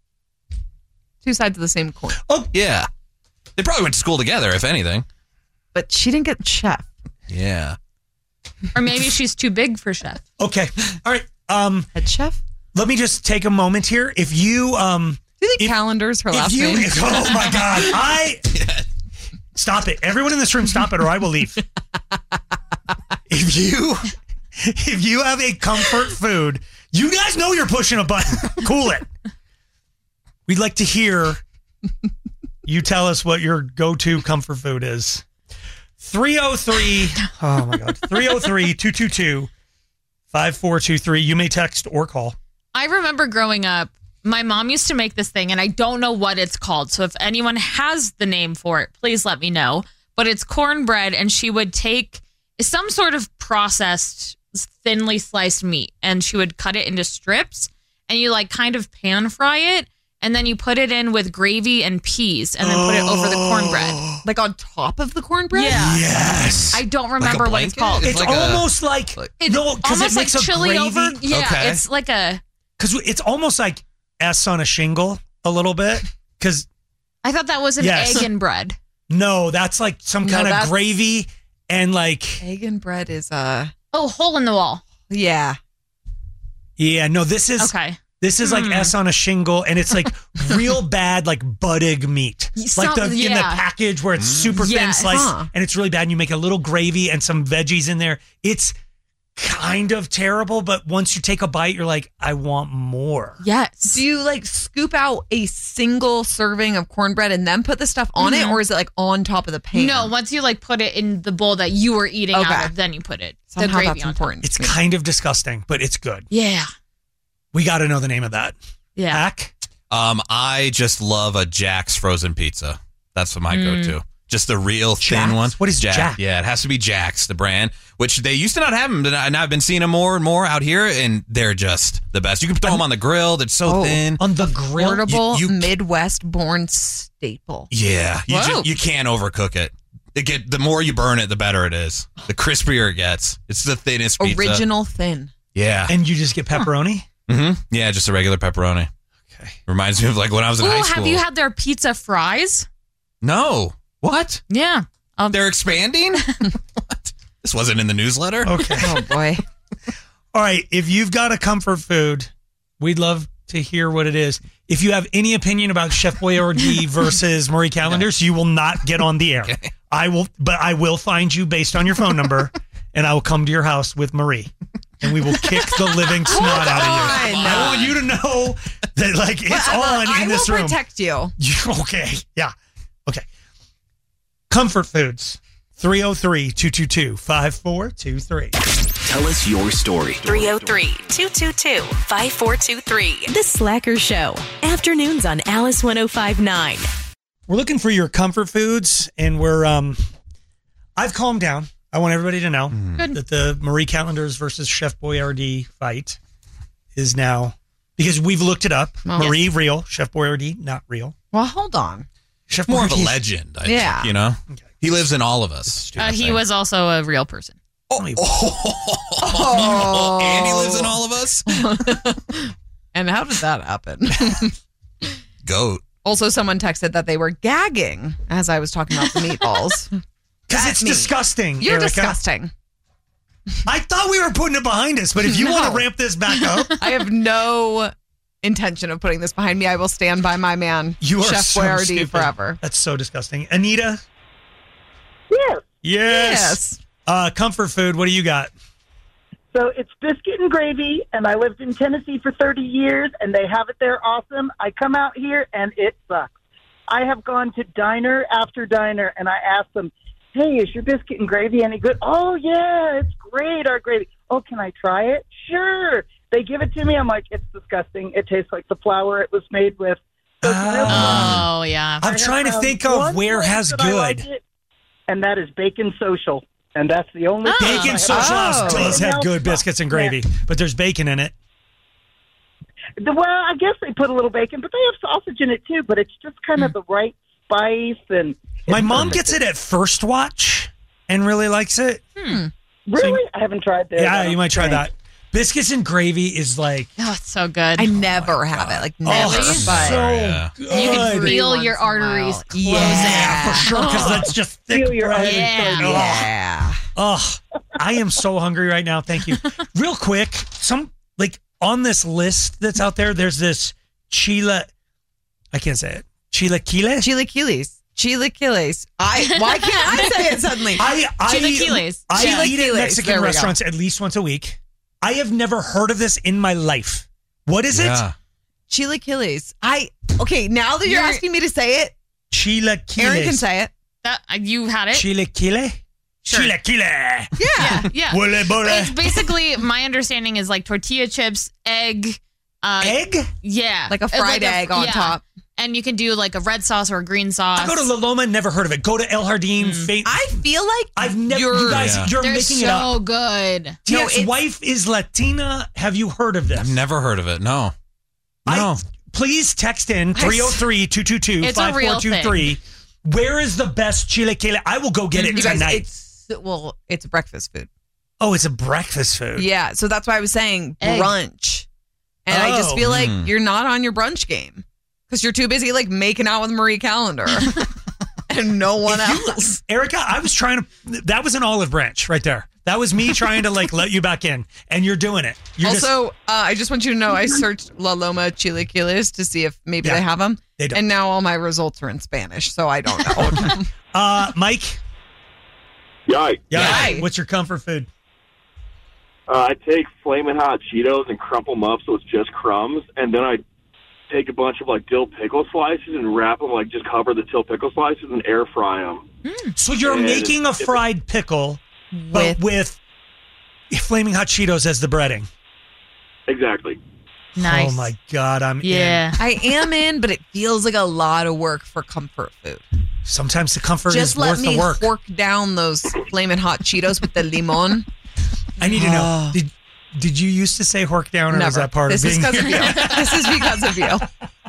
Two sides of the same coin. Oh Yeah, they probably went to school together, if anything. But she didn't get chef. Yeah. Or maybe she's too big for chef. Okay. All right. Head chef? Let me just take a moment here. If you Do you think Calendar's her last name? oh my God, stop it! Everyone in this room, stop it, or I will leave. if you have a comfort food, you guys know you're pushing a button. Cool it. We'd like to hear you tell us what your go-to comfort food is. 303, oh my God, 303-222-5423. You may text or call. I remember growing up, my mom used to make this thing, and I don't know what it's called. So if anyone has the name for it, please let me know. But it's cornbread, and she would take some sort of processed, thinly sliced meat, and she would cut it into strips, and you like kind of pan fry it, and then you put it in with gravy and peas, and then put it over the cornbread. Like on top of the cornbread? Yeah. Yes. I don't remember what it's called. It's like almost like no, because it makes like a chili gravy. over. Yeah, it's like a. Because it's almost like S on a shingle a little bit. Because I thought that was an egg and bread. No, that's like some kind of gravy and like egg and bread is hole in the wall. Yeah. Yeah, no, this is okay. This is like S on a shingle, and it's like real bad, like buttig meat. Like in the package where it's super thin sliced, and it's really bad, and you make a little gravy and some veggies in there. It's kind of terrible, but once you take a bite, you're like, I want more. Yes. Do you like scoop out a single serving of cornbread and then put the stuff on it, or is it like on top of the pan? No, once you like put it in the bowl that you were eating out of, then you put it. Somehow the gravy that's on important. It's kind of disgusting, but it's good. Yeah. We got to know the name of that. Yeah. Hack? I just love a Jack's frozen pizza. That's what my go-to. Just the real thin one. What is Jack? Yeah, it has to be Jack's, the brand, which they used to not have them, and I've been seeing them more and more out here, and they're just the best. You can throw them on the grill. They're so thin. On the grill? Portable, Midwest-born staple. Yeah. You can't overcook it. The more you burn it, the better it is. The crispier it gets. It's the thinnest pizza. Original thin. Yeah. And you just get pepperoni? Mm-hmm. Yeah, just a regular pepperoni. Okay. Reminds me of like when I was in high school. Have you had their pizza fries? No. What? Yeah. They're expanding? What? This wasn't in the newsletter? Okay. Oh, boy. All right. If you've got a comfort food, we'd love to hear what it is. If you have any opinion about Chef Boyardee versus Marie Callender's, you will not get on the air. Okay. I will find you based on your phone number, and I will come to your house with Marie. And we will kick the living snot out of you. I want you to know that, like, it's on in this room. I will protect you. Okay. Yeah. Okay. Comfort foods. 303-222-5423. Tell us your story. 303-222-5423. The Slacker Show. Afternoons on Alice 105.9. We're looking for your comfort foods, and I've calmed down. I want everybody to know that the Marie Callender's versus Chef Boyardee fight is now, because we've looked it up. Marie, real. Chef Boyardee, not real. Well, hold on. Chef More of a legend, I think, you know? Okay. He lives in all of us. He was also a real person. And he lives in all of us? And how did that happen? Goat. Also, someone texted that they were gagging as I was talking about the meatballs. Because it's disgusting, You're Erica. disgusting. I thought we were putting it behind us, but if you want to ramp this back up. I have no intention of putting this behind me. I will stand by my man, You are Chef so Boyardee, stupid. forever. That's so disgusting. Anita? Yes. Yes. Comfort food, what do you got? So it's biscuit and gravy, and I lived in Tennessee for 30 years, and they have it there awesome. I come out here, and it sucks. I have gone to diner after diner, and I ask them, hey, is your biscuit and gravy any good? Oh, yeah, it's great, our gravy. Oh, can I try it? Sure. They give it to me. I'm like, it's disgusting. It tastes like the flour it was made with. So yeah. I'm trying to think of where has good. And that is Bacon Social. And that's the only Bacon Social House does have good biscuits and gravy, but there's bacon in it. Well, I guess they put a little bacon, but they have sausage in it too, but it's just kind of the right spice. And my mom gets it at First Watch and really likes it. Really? I haven't tried that. Yeah, you might try that. Biscuits and gravy is like... Oh, it's so good. I never have it. Like, never. But so you can feel your arteries closing. Yeah, for sure, because that's just thick. Feel your arteries. Yeah. Oh, I am so hungry right now. Thank you. Real quick, on this list that's out there, there's this I can't say it. Chilaquiles? Chilaquiles. Chilaquiles. Why can't I say it suddenly? I eat at Mexican There we go. restaurants at least once a week. I have never heard of this in my life. What is it? Chilaquiles. Okay, now that you're asking me to say it, Chilaquiles. Aaron can say it. You had it. Chilaquile? Sure. Chilaquile. Yeah. Wole bole. It's basically, my understanding is like tortilla chips, egg. Egg? Yeah. Like a fried egg on top. And you can do like a red sauce or a green sauce. I go to La Loma, never heard of it. Go to El Jardín. I feel like I've never. You guys, you're They're making it up. so good. Tia's wife is Latina. Have you heard of this? I've never heard of it. No. No. Please text in 303-222-5423. Where is the best chilaquile? I will go get it tonight. It's a breakfast food. Oh, it's a breakfast food. Yeah, so that's why I was saying Egg. brunch. And I just feel like you're not on your brunch game because you're too busy like making out with Marie Callender and no one else. Erica, I was trying to. That was an olive branch right there. That was me trying to like let you back in, and you're doing it. I just want you to know I searched La Loma Chilaquiles to see if maybe they have them. They don't. And now all my results are in Spanish, so I don't know. Mike? Yay. What's your comfort food? I take Flamin' Hot Cheetos and crumple them up so it's just crumbs, and then I take a bunch of like dill pickle slices and wrap them, like just cover the dill pickle slices and air fry them. So you're making a fried pickle, but with Flaming Hot Cheetos as the breading. Exactly. Nice. Oh my God, I'm in. I am in, but it feels like a lot of work for comfort food. Sometimes the comfort Just is worth the work. let me fork down those Flamin' Hot Cheetos with the limon. I need to know. Did you used to say hork down, or was that part of being This is here? because of you. This is because of you.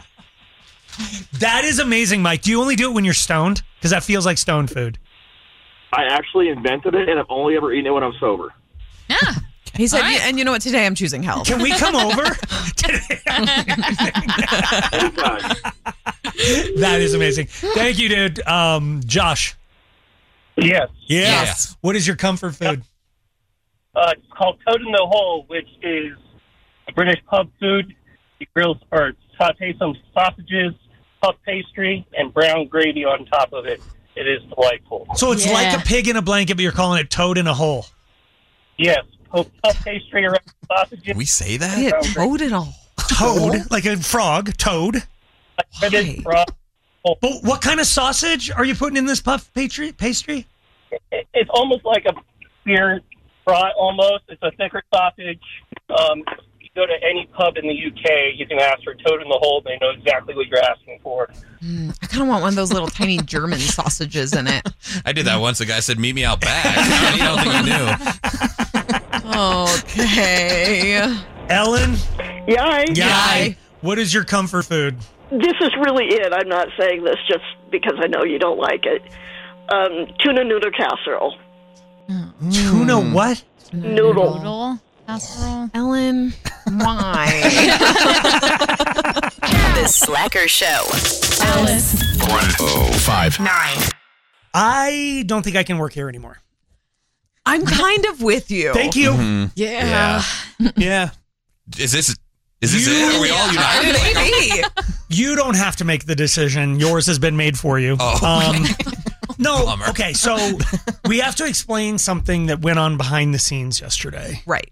That is amazing, Mike. Do you only do it when you're stoned? Because that feels like stone food. I actually invented it, and I've only ever eaten it when I'm sober. He said, and you know what? Today I'm choosing health. Can we come over? That is amazing. Thank you, dude. Josh. Yes. What is your comfort food? It's called Toad in the Hole, which is a British pub food. You grill or saute some sausages, puff pastry, and brown gravy on top of it. It is delightful. So it's like a pig in a blanket, but you're calling it toad in a hole. Yes. Puff pastry around sausages. Can we say that? Yeah, toad in a hole. Toad, like a frog, toad. But what kind of sausage are you putting in this puff pastry? It's almost like a beer fry, almost. It's a thicker sausage. You go to any pub in the UK, you can ask for Toad in the Hole. They know exactly what you're asking for. I kind of want one of those little tiny German sausages in it. I did that once. The guy said, meet me out back. I don't think you knew. Okay. Ellen? Yay. What is your comfort food? This is really it. I'm not saying this just because I know you don't like it. Tuna noodle casserole. Tuna what? Noodle casserole. Ellen, why? The Slacker Show. Alice. 105.9. I don't think I can work here anymore. I'm kind of with you. Thank you. Mm-hmm. Yeah. Yeah. Is this it? Are we all united? Maybe. You don't have to make the decision. Yours has been made for you. No. Bummer. Okay, so we have to explain something that went on behind the scenes yesterday. Right.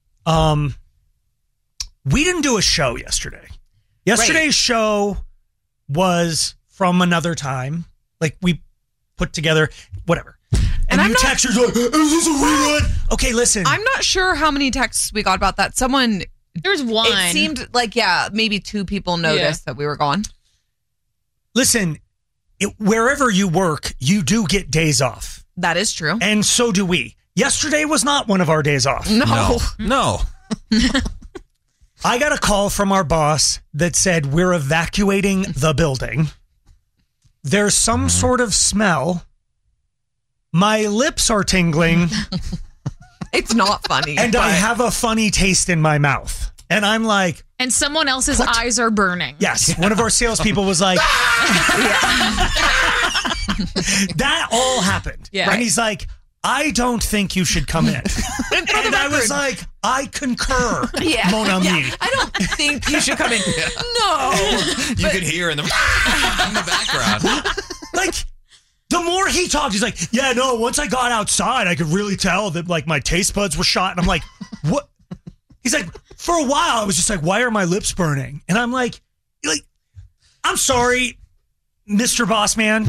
We didn't do a show yesterday. Yesterday's show was from another time. Like we put together whatever. And you texters like, is this a rerun? Okay, listen. I'm not sure how many texts we got about that. There's one. It seemed like, maybe two people noticed that we were gone. Listen, wherever you work, you do get days off. That is true. And so do we. Yesterday was not one of our days off. No. I got a call from our boss that said we're evacuating the building. There's some sort of smell. My lips are tingling. It's not funny. And I have a funny taste in my mouth. And I'm like... And someone else's eyes are burning. Yes. One of our salespeople was like... That all happened. Yeah. And he's like, I don't think you should come in. And I was like, I concur, mon ami. I don't think you should come in. No. You could hear in the background. Like, the more he talked, he's like, yeah, no, once I got outside, I could really tell that, like, my taste buds were shot. And I'm like, what? He's like, for a while, I was just like, why are my lips burning? And I'm like, I'm sorry, Mr. Boss Man.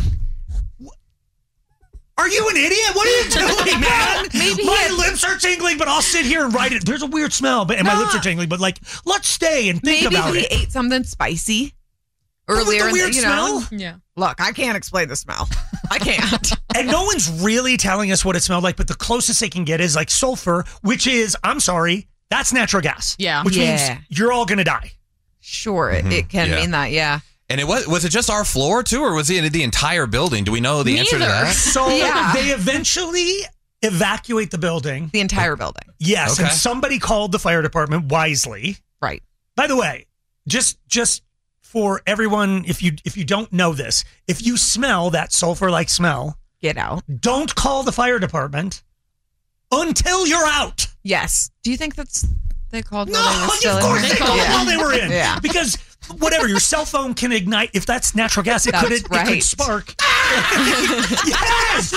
Are you an idiot? What are you doing, man? My lips are tingling, but I'll sit here and write it. There's a weird smell, and my lips are tingling, but like, let's stay and think about it. Maybe he ate something spicy earlier. With the weird smell? Yeah. Look, I can't explain the smell. I can't. And no one's really telling us what it smelled like, but the closest they can get is like sulfur, which is, I'm sorry, that's natural gas. Yeah. Which means you're all going to die. Sure, it can mean that, yeah. And was it just our floor too, or was it the entire building? Do we know the answer to that? So they eventually evacuate the building. The entire building. Yes, and somebody called the fire department wisely. Right. By the way, just for everyone, if you don't know this, if you smell that sulfur-like smell, get out. Don't call the fire department until you're out. Yes. Do you think they called? No, of course they called while they were in. Yeah. Because whatever, your cell phone can ignite. If that's natural gas, it could spark. Yes!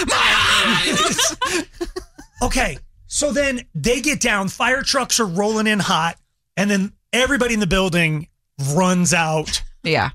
Okay, so then they get down. Fire trucks are rolling in hot, and then everybody in the building runs out. Yeah.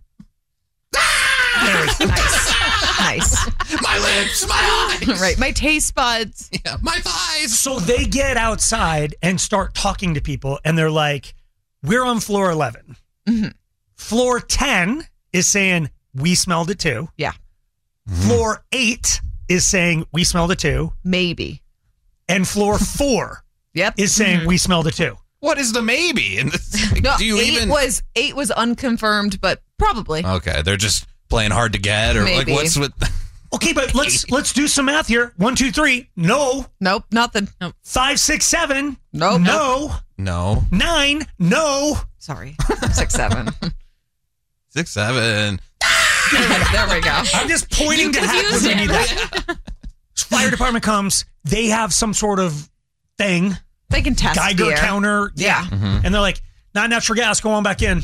Nice. My lips, my eyes. Right, my taste buds. Yeah, my thighs. So they get outside and start talking to people, and they're like, we're on floor 11. Mm-hmm. Floor 10 is saying, we smelled it too. Yeah. Floor 8 is saying, we smelled it too. Maybe. And floor 4 is saying, we smelled it too. What is the maybe? No, Do you 8 was unconfirmed, but probably. Okay, they're just playing hard to get, or Maybe. like what's with? Okay, but let's do some math here. 1, 2, 3. No. Nope. Nothing. Nope. 5, 6, 7. Nope. No. 9. No. Sorry. 6, 7. 6, 7. There we go. I'm just pointing to half when we need that. Fire department comes. They have some sort of thing. They can test Geiger the air. counter. Yeah. Mm-hmm. And they're like, not natural gas. Go on back in.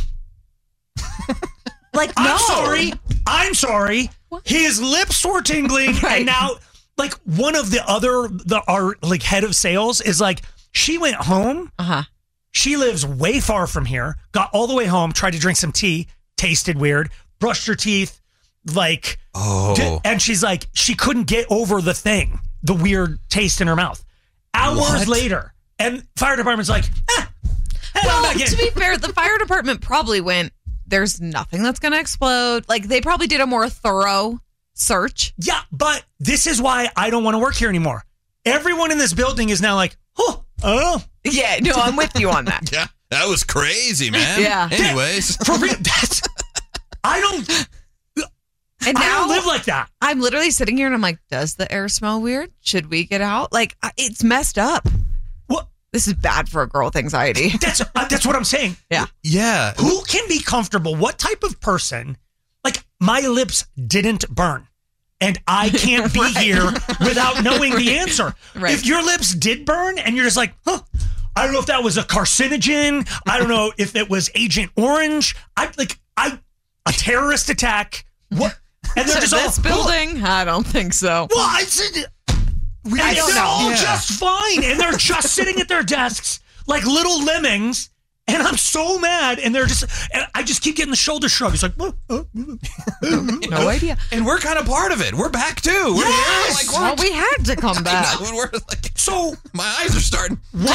Like, I'm sorry. What? His lips were tingling, and now, like, one of our like head of sales is like, she went home. She lives way far from here. Got all the way home. Tried to drink some tea. Tasted weird. Brushed her teeth. Like, and she's like, she couldn't get over the thing, the weird taste in her mouth. Hours later, and fire department's like, well, to be fair, the fire department probably went, there's nothing that's going to explode. Like, they probably did a more thorough search. Yeah, but this is why I don't want to work here anymore. Everyone in this building is now like, oh. Yeah, no, I'm with you on that. Yeah, that was crazy, man. Yeah. Anyways. For real, I don't live like that. I'm literally sitting here and I'm like, does the air smell weird? Should we get out? Like, it's messed up. What? This is bad for a girl with anxiety. That's what I'm saying. Yeah. Yeah. Who can be comfortable? What type of person? Like, my lips didn't burn, and I can't be here without knowing the answer. Right. If your lips did burn and you're just like, I don't know if that was a carcinogen. I don't know if it was Agent Orange. A terrorist attack. What? And they're just this building? I don't think so. Well, I said, they're all just fine, and they're just sitting at their desks like little lemmings. And I'm so mad, and I just keep getting the shoulder shrug. It's like, no idea. And we're kind of part of it. We're back too. We're Yes! here. Well, we had to come back. We're like, so my eyes are starting. What?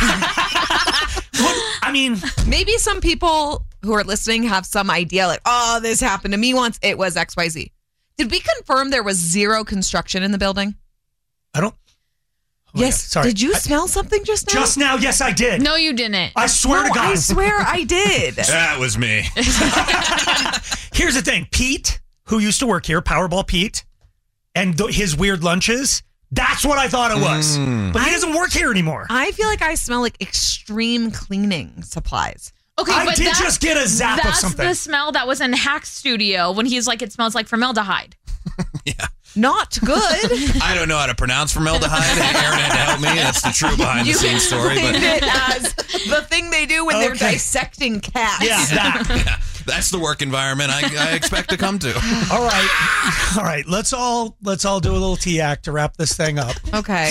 I mean, maybe some people who are listening have some idea, like, oh, this happened to me once. It was XYZ. Did we confirm there was zero construction in the building? I don't. Yes. Sorry. Did you smell something just now? Just now, yes, I did. No, you didn't. I swear to God. I swear I did. That was me. Here's the thing. Pete, who used to work here, Powerball Pete, and his weird lunches, that's what I thought it was. But he doesn't work here anymore. I feel like I smell like extreme cleaning supplies. Okay, I but did just get a zap of something. That's the smell that was in Hack's studio when he's like, it smells like formaldehyde. Yeah. Not good. I don't know how to pronounce formaldehyde. Aaron had to help me. That's the true behind-the-scenes story. But it as the thing they do when they're dissecting cats. Yeah, that. That's the work environment I expect to come to. All right. Let's all do a little T-act to wrap this thing up. Okay.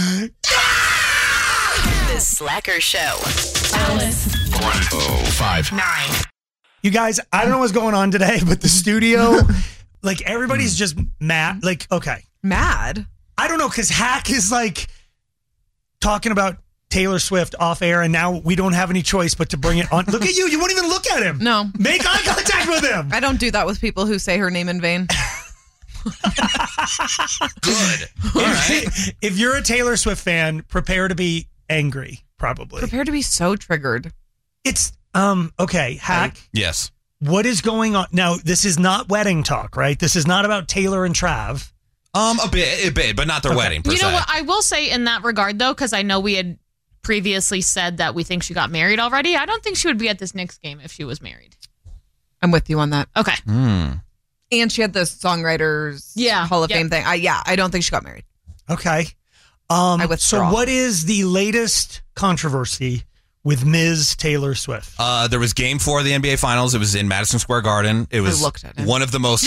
The Slacker Show. Alice. 1059. You guys, I don't know what's going on today, but the studio, like everybody's just mad. Like, okay. Mad? I don't know, because Hack is like talking about Taylor Swift off air, and now we don't have any choice but to bring it on. Look at you. You won't even look at him. No. Make eye contact with him. I don't do that with people who say her name in vain. Good. All right. If you're a Taylor Swift fan, prepare to be angry, probably. Prepare to be so triggered. It's, okay, Hack. Yes. What is going on? Now, this is not wedding talk, right? This is not about Taylor and Trav. A bit, but not their wedding, per You know se. what? I will say in that regard, though, because I know we had previously said that we think she got married already. I don't think she would be at this Knicks game if she was married. I'm with you on that. Okay. And she had the Songwriters Hall of Fame thing. I don't think she got married. Okay. I withdraw. So what is the latest controversy with Ms. Taylor Swift? There was Game 4 of the NBA Finals. It was in Madison Square Garden. It was looked at it. one of the most...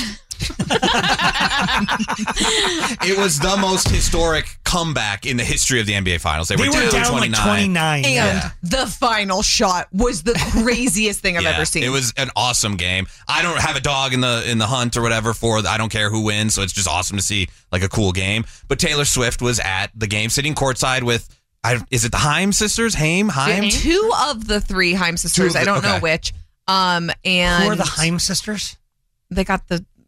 It was the most historic comeback in the history of the NBA Finals. They were down 29. Like 29. And the final shot was the craziest thing I've ever seen. It was an awesome game. I don't have a dog in the hunt or whatever I don't care who wins, so it's just awesome to see like a cool game. But Taylor Swift was at the game sitting courtside with, is it the Haim sisters? Haim? Two of the three Haim sisters. I don't know which. And who are the Haim sisters? They got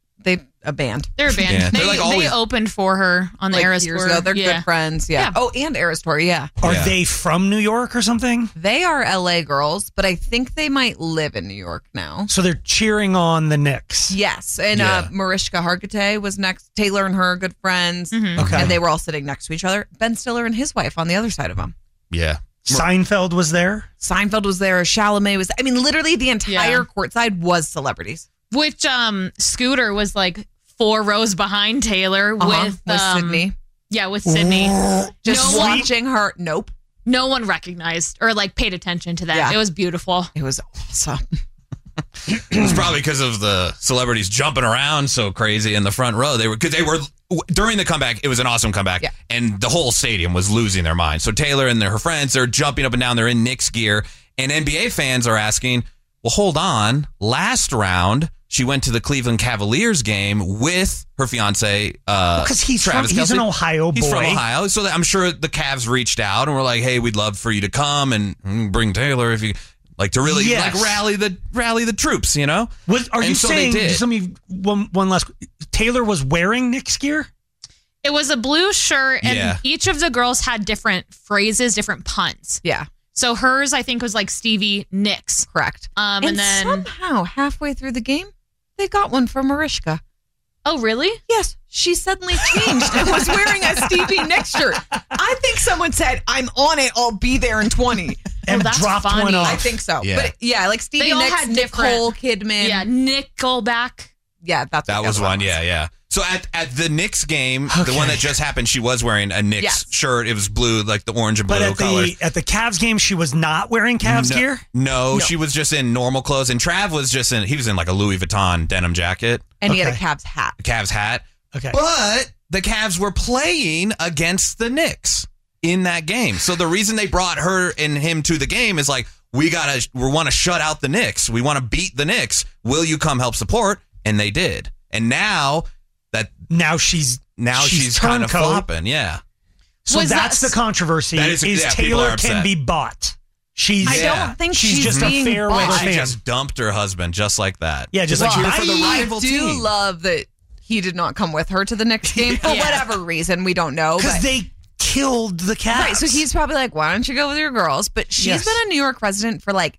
a band. They're a band. Yeah. They opened for her on the Eras years tour. ago. They're good friends. Yeah. Oh, and Eras tour. Yeah. Are they from New York or something? They are LA girls, but I think they might live in New York now. So they're cheering on the Knicks. Yes. And Mariska Hargitay was next. Taylor and her are good friends. Mm-hmm. Okay. And they were all sitting next to each other. Ben Stiller and his wife on the other side of them. Yeah. Seinfeld was there. Seinfeld was there. Chalamet was. I mean, literally the entire courtside was celebrities. Which Scooter was like 4 rows behind Taylor with Sydney. Yeah, with Sydney. Just watching her. Nope. No one recognized or like paid attention to that. Yeah. It was beautiful. It was awesome. It was probably because of the celebrities jumping around so crazy in the front row. They were during the comeback. It was an awesome comeback, and the whole stadium was losing their mind. So Taylor and her friends, they're jumping up and down. They're in Knicks gear, and NBA fans are asking, "Well, hold on. Last round, she went to the Cleveland Cavaliers game with her fiance, because he's Travis an Kelce. Ohio boy. He's from Ohio, so I'm sure the Cavs reached out and were like, "Hey, we'd love for you to come and bring Taylor if you." Like to really like rally the troops, you know? Are you saying? Just let me one last. Taylor was wearing Knicks gear. It was a blue shirt, and each of the girls had different phrases, different puns. Yeah. So hers, I think, was like Stevie Nicks. Correct. And then somehow halfway through the game, they got one from Mariska. Oh, really? Yes. She suddenly changed and was wearing a Stevie Nicks shirt. I think someone said, "I'm on it. I'll be there in 20." And dropped one off. I think so. Yeah. But like Stevie They all Nicks, had Nicole Kidman. Yeah, Nickelback. Yeah, that was one. Yeah. So at the Knicks game, the one that just happened, she was wearing a Knicks shirt. It was blue, like the orange and blue colors. At the Cavs game, she was not wearing Cavs gear? No, she was just in normal clothes. And Trav was he was in like a Louis Vuitton denim jacket. And he had a Cavs hat. Okay. But the Cavs were playing against the Knicks in that game. So the reason they brought her and him to the game is like, we want to shut out the Knicks. We want to beat the Knicks. Will you come help support? And they did. And now she's kind of flopping. Yeah. So that's the controversy. Taylor can be bought. I don't think she's just a fair weather fan. She just dumped her husband just like that. Yeah, just like for the rival team. I do love that he did not come with her to the Knicks game for whatever reason. We don't know. Because they killed the Cavs. Right, so he's probably like, why don't you go with your girls? But she's been a New York resident for like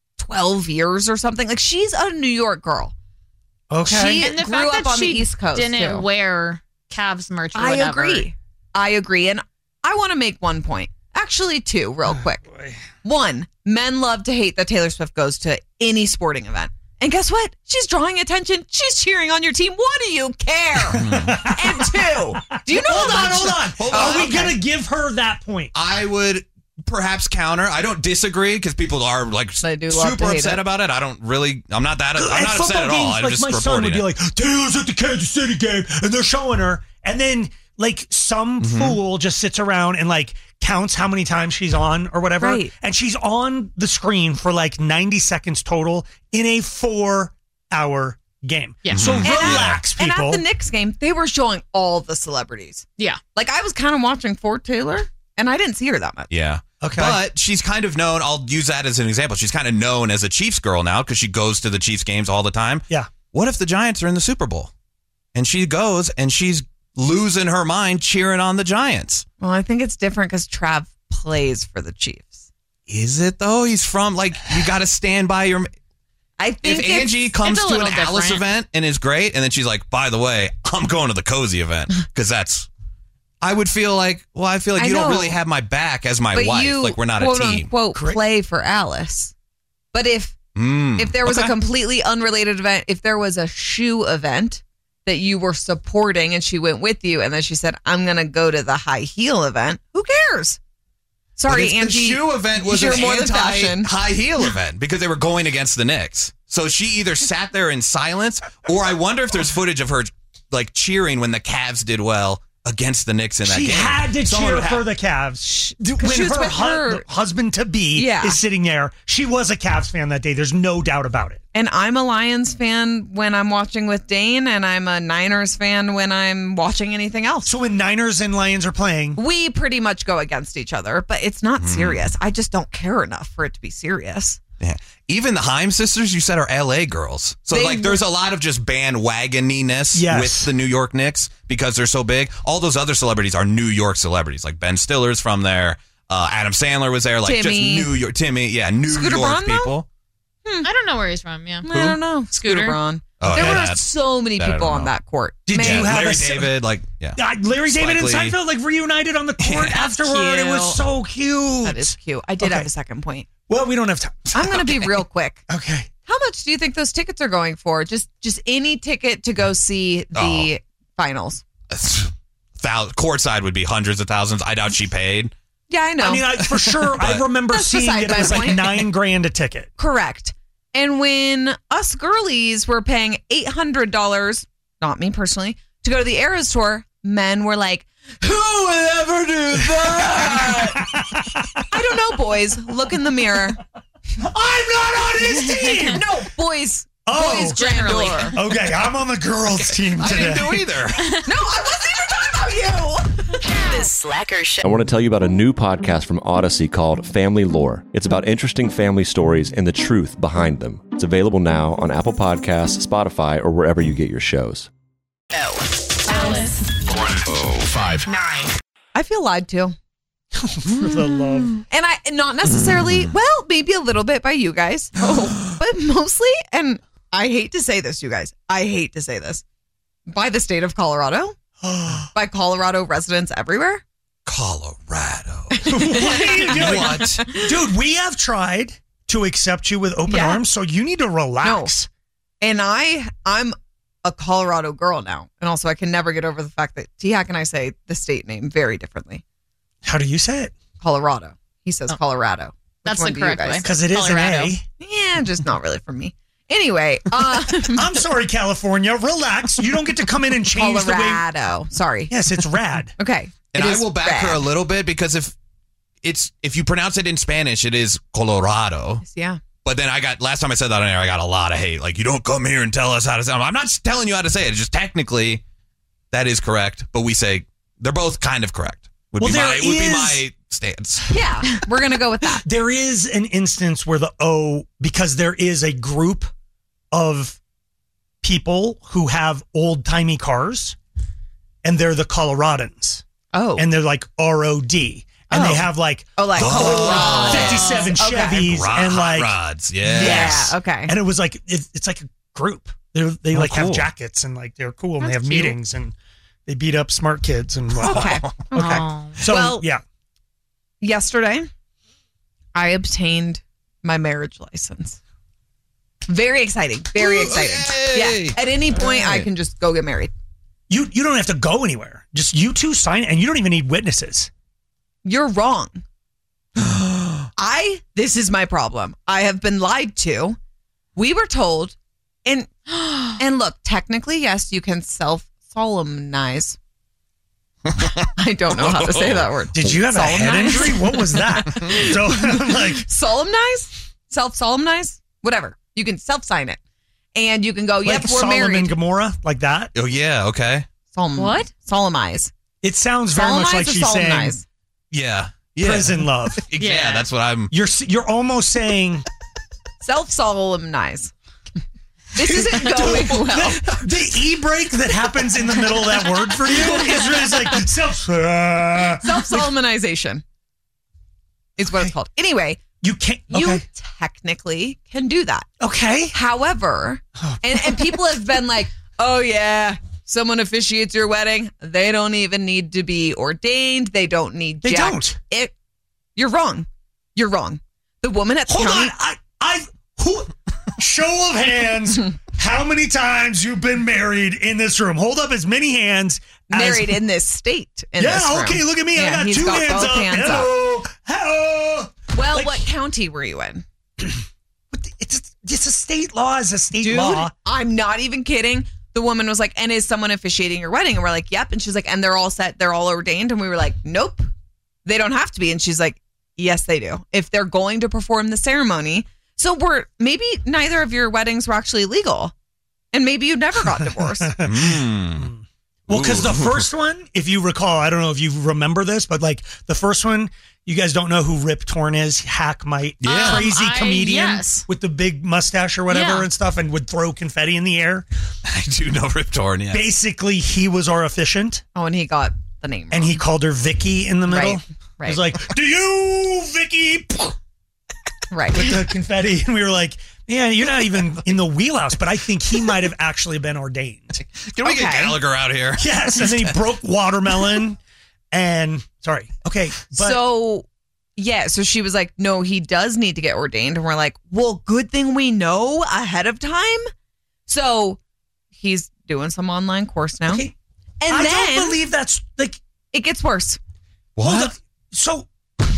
12 years or something. Like, she's a New York girl. Okay. She grew up on the East Coast. Didn't wear Cavs merch or whatever. I agree. And I want to make one point. Actually, 2 real quick. 1, men love to hate that Taylor Swift goes to any sporting event. And guess what? She's drawing attention. She's cheering on your team. What do you care? And 2, do you know Hold on. Are we going to give her that point? I would perhaps counter. I don't disagree because people are like super upset about it. I'm not upset at all. I just my son would be like, Taylor's at the Kansas City game, and they're showing her, and then like some fool just sits around and like counts how many times she's on or whatever, Right. and she's on the screen for like 90 seconds total in a 4-hour game. Yeah. So And relax, And people. at the Knicks game, they were showing all the celebrities. Yeah. Like I was kind of watching Ford Taylor, and I didn't see her that much. Yeah. Okay. But she's kind of known. I'll use that as an example. She's kind of known as a Chiefs girl now because she goes to the Chiefs games all the time. Yeah. What if the Giants are in the Super Bowl and she goes and she's losing her mind cheering on the Giants? Well, I think it's different because Trav plays for the Chiefs. Is it though? He's from like you got to stand by your. I think if Angie comes it's a to an little Alice different. event and is great, and then she's like, "By the way, I'm going to the Cozy event," because that's. I would feel like, well, I feel like I you don't know. really have my back as my But wife. you, Like we're not quote a team. unquote, play for Alice. But if there was a completely unrelated event, if there was a shoe event that you were supporting and she went with you, and then she said, "I'm going to go to the high heel event," who cares? Sorry, But if Angie. The shoe event was you're an more than fashion. anti-high heel event because they were going against the Knicks. So she either sat there in silence, or I wonder if there's footage of her like cheering when the Cavs did well against the Knicks in that She game. had to Someone cheer would have- for the Cavs. When she was her, with her- husband-to-be is sitting there, she was a Cavs fan that day. There's no doubt about it. And I'm a Lions fan when I'm watching with Dane, and I'm a Niners fan when I'm watching anything else. So when Niners and Lions are playing, we pretty much go against each other, but it's not serious. I just don't care enough for it to be serious. Yeah. Even the Haim sisters, you said, are LA girls. So, there's a lot of just bandwagoniness with the New York Knicks because they're so big. All those other celebrities are New York celebrities. Like Ben Stiller's from there. Adam Sandler was there. Like Timmy. just New York. Timmy. Yeah. New Scooter York Braun, though? people. I don't know where he's from. Yeah. I don't know. Scooter Braun. Oh, there yeah, were that- so many that I people don't on know. that court. Did you have Larry a David? Like, yeah. Larry David and Spike Lee. Seinfeld like reunited on the court afterward. It was so cute. That is cute. I did Okay. have a second point. Well, we don't have time. I'm going to be real quick. Okay. How much do you think those tickets are going for? Just any ticket to go see the finals. Courtside would be hundreds of thousands. I doubt she paid. Yeah, I know. I mean, for sure, I remember That's seeing beside it. It my was like point. $9,000 a ticket. Correct. And when us girlies were paying $800, not me personally, to go to the Eras tour, men were like, "Who would ever do that?" I don't know, boys. Look in the mirror. I'm not on his team. No, boys. Oh, boys generally. Okay, I'm on the girls' team I today. didn't do either. No, I wasn't even talking about you. The Slacker Show. I want to tell you about a new podcast from Odyssey called Family Lore. It's about interesting family stories and the truth behind them. It's available now on Apple Podcasts, Spotify, or wherever you get your shows. Alice. 1059. I feel lied to. For the love. And I not necessarily, well, maybe a little bit by you guys, but mostly, and I hate to say this, you guys, I hate to say this, by the state of Colorado, by Colorado residents everywhere. Colorado. What are you doing? What? Dude, we have tried to accept you with open arms, so you need to relax. And I'm a Colorado girl now. And also I can never get over the fact that T-Hack and I say the state name very differently. How do you say it? Colorado. He says Colorado. That's Which the one do you correct guys way. say? Because it is Colorado. an A. Yeah, just not really for me. Anyway, I'm sorry, California. Relax. You don't get to come in and change the way. Colorado. Sorry. Yes, it's rad. Okay. And It I is will back her a rad. little bit because if you pronounce it in Spanish, it is Colorado. Yeah. But then last time I said that on air, I got a lot of hate. Like, you don't come here and tell us how to say it. I'm not telling you how to say it. It's just technically that is correct. But we say they're both kind of correct. Would be my stance. Yeah, we're going to go with that. There is an instance where the O, because there is a group of people who have old timey cars, and they're the Coloradans. Oh. And they're like ROD. And they have like, like 57 Chevys and like rods. Yes. Yeah, okay. And it was like it's like a group. They Oh, like have cool. jackets and like they're cool and they That's have cute. meetings and they beat up smart kids and whatnot. Okay. Oh. So Well- yeah. Yesterday, I obtained my marriage license. Very exciting. Very exciting. yay. Yeah. At any point, I right. can just go get married. You don't have to go anywhere. Just you two sign it and you don't even need witnesses. You're wrong. This is my problem. I have been lied to. We were told, and look, technically, yes, you can self-solemnize. I don't know how to say that word. Did you have a head injury? What was that? So, like, solemnize, self-solemnize, whatever. You can self-sign it, and you can go. Yep, like we're Sodom married. and Gomorrah, like that. Oh yeah, okay. What? Solemnize. It sounds very much like she's saying Yeah. prison love. Yeah, that's what I'm. You're almost saying self-solemnize. This isn't going well. The e-break that happens in the middle of that word for you is really like self-solemnization is what it's called. Anyway, you can't. You technically can do that. Okay. However, and people have been like, oh yeah, someone officiates your wedding. They don't even need to be ordained. They don't need. They jack. don't. You're wrong. You're wrong. The woman at the Hold county. on. Show of hands. How many times you've been married in this room? Hold up as many hands. Married in this state. In this room. Okay. Look at me. Yeah, I got he's two got hands both up. hands Hello. Hello. Well, what county were you in? It's a state law. It's a state Dude, law. I'm not even kidding. The woman was like, and is someone officiating your wedding? And we're like, yep. And she's like, and they're all set. They're all ordained. And we were like, nope, they don't have to be. And she's like, yes, they do. If they're going to perform the ceremony. So maybe neither of your weddings were actually legal. And maybe you never got divorced. Well, because the first one, if you recall, I don't know if you remember this, but like the first one, you guys don't know who Rip Torn is. Hack Mite, crazy comedian with the big mustache or whatever and stuff, and would throw confetti in the air. I do know Rip Torn, yeah. Basically, he was our officiant. Oh, and he got the name and he called her Vicky in the middle. Right. He was like, do you, Vicky? Right. With the confetti. And we were like, man, you're not even in the wheelhouse, but I think he might have actually been ordained. Can we get Gallagher out here? Yes. And then he broke watermelon and sorry. Okay. But So she was like, no, he does need to get ordained. And we're like, well, good thing we know ahead of time. So he's doing some online course now. Okay. And I then don't believe that's like it gets worse. What? So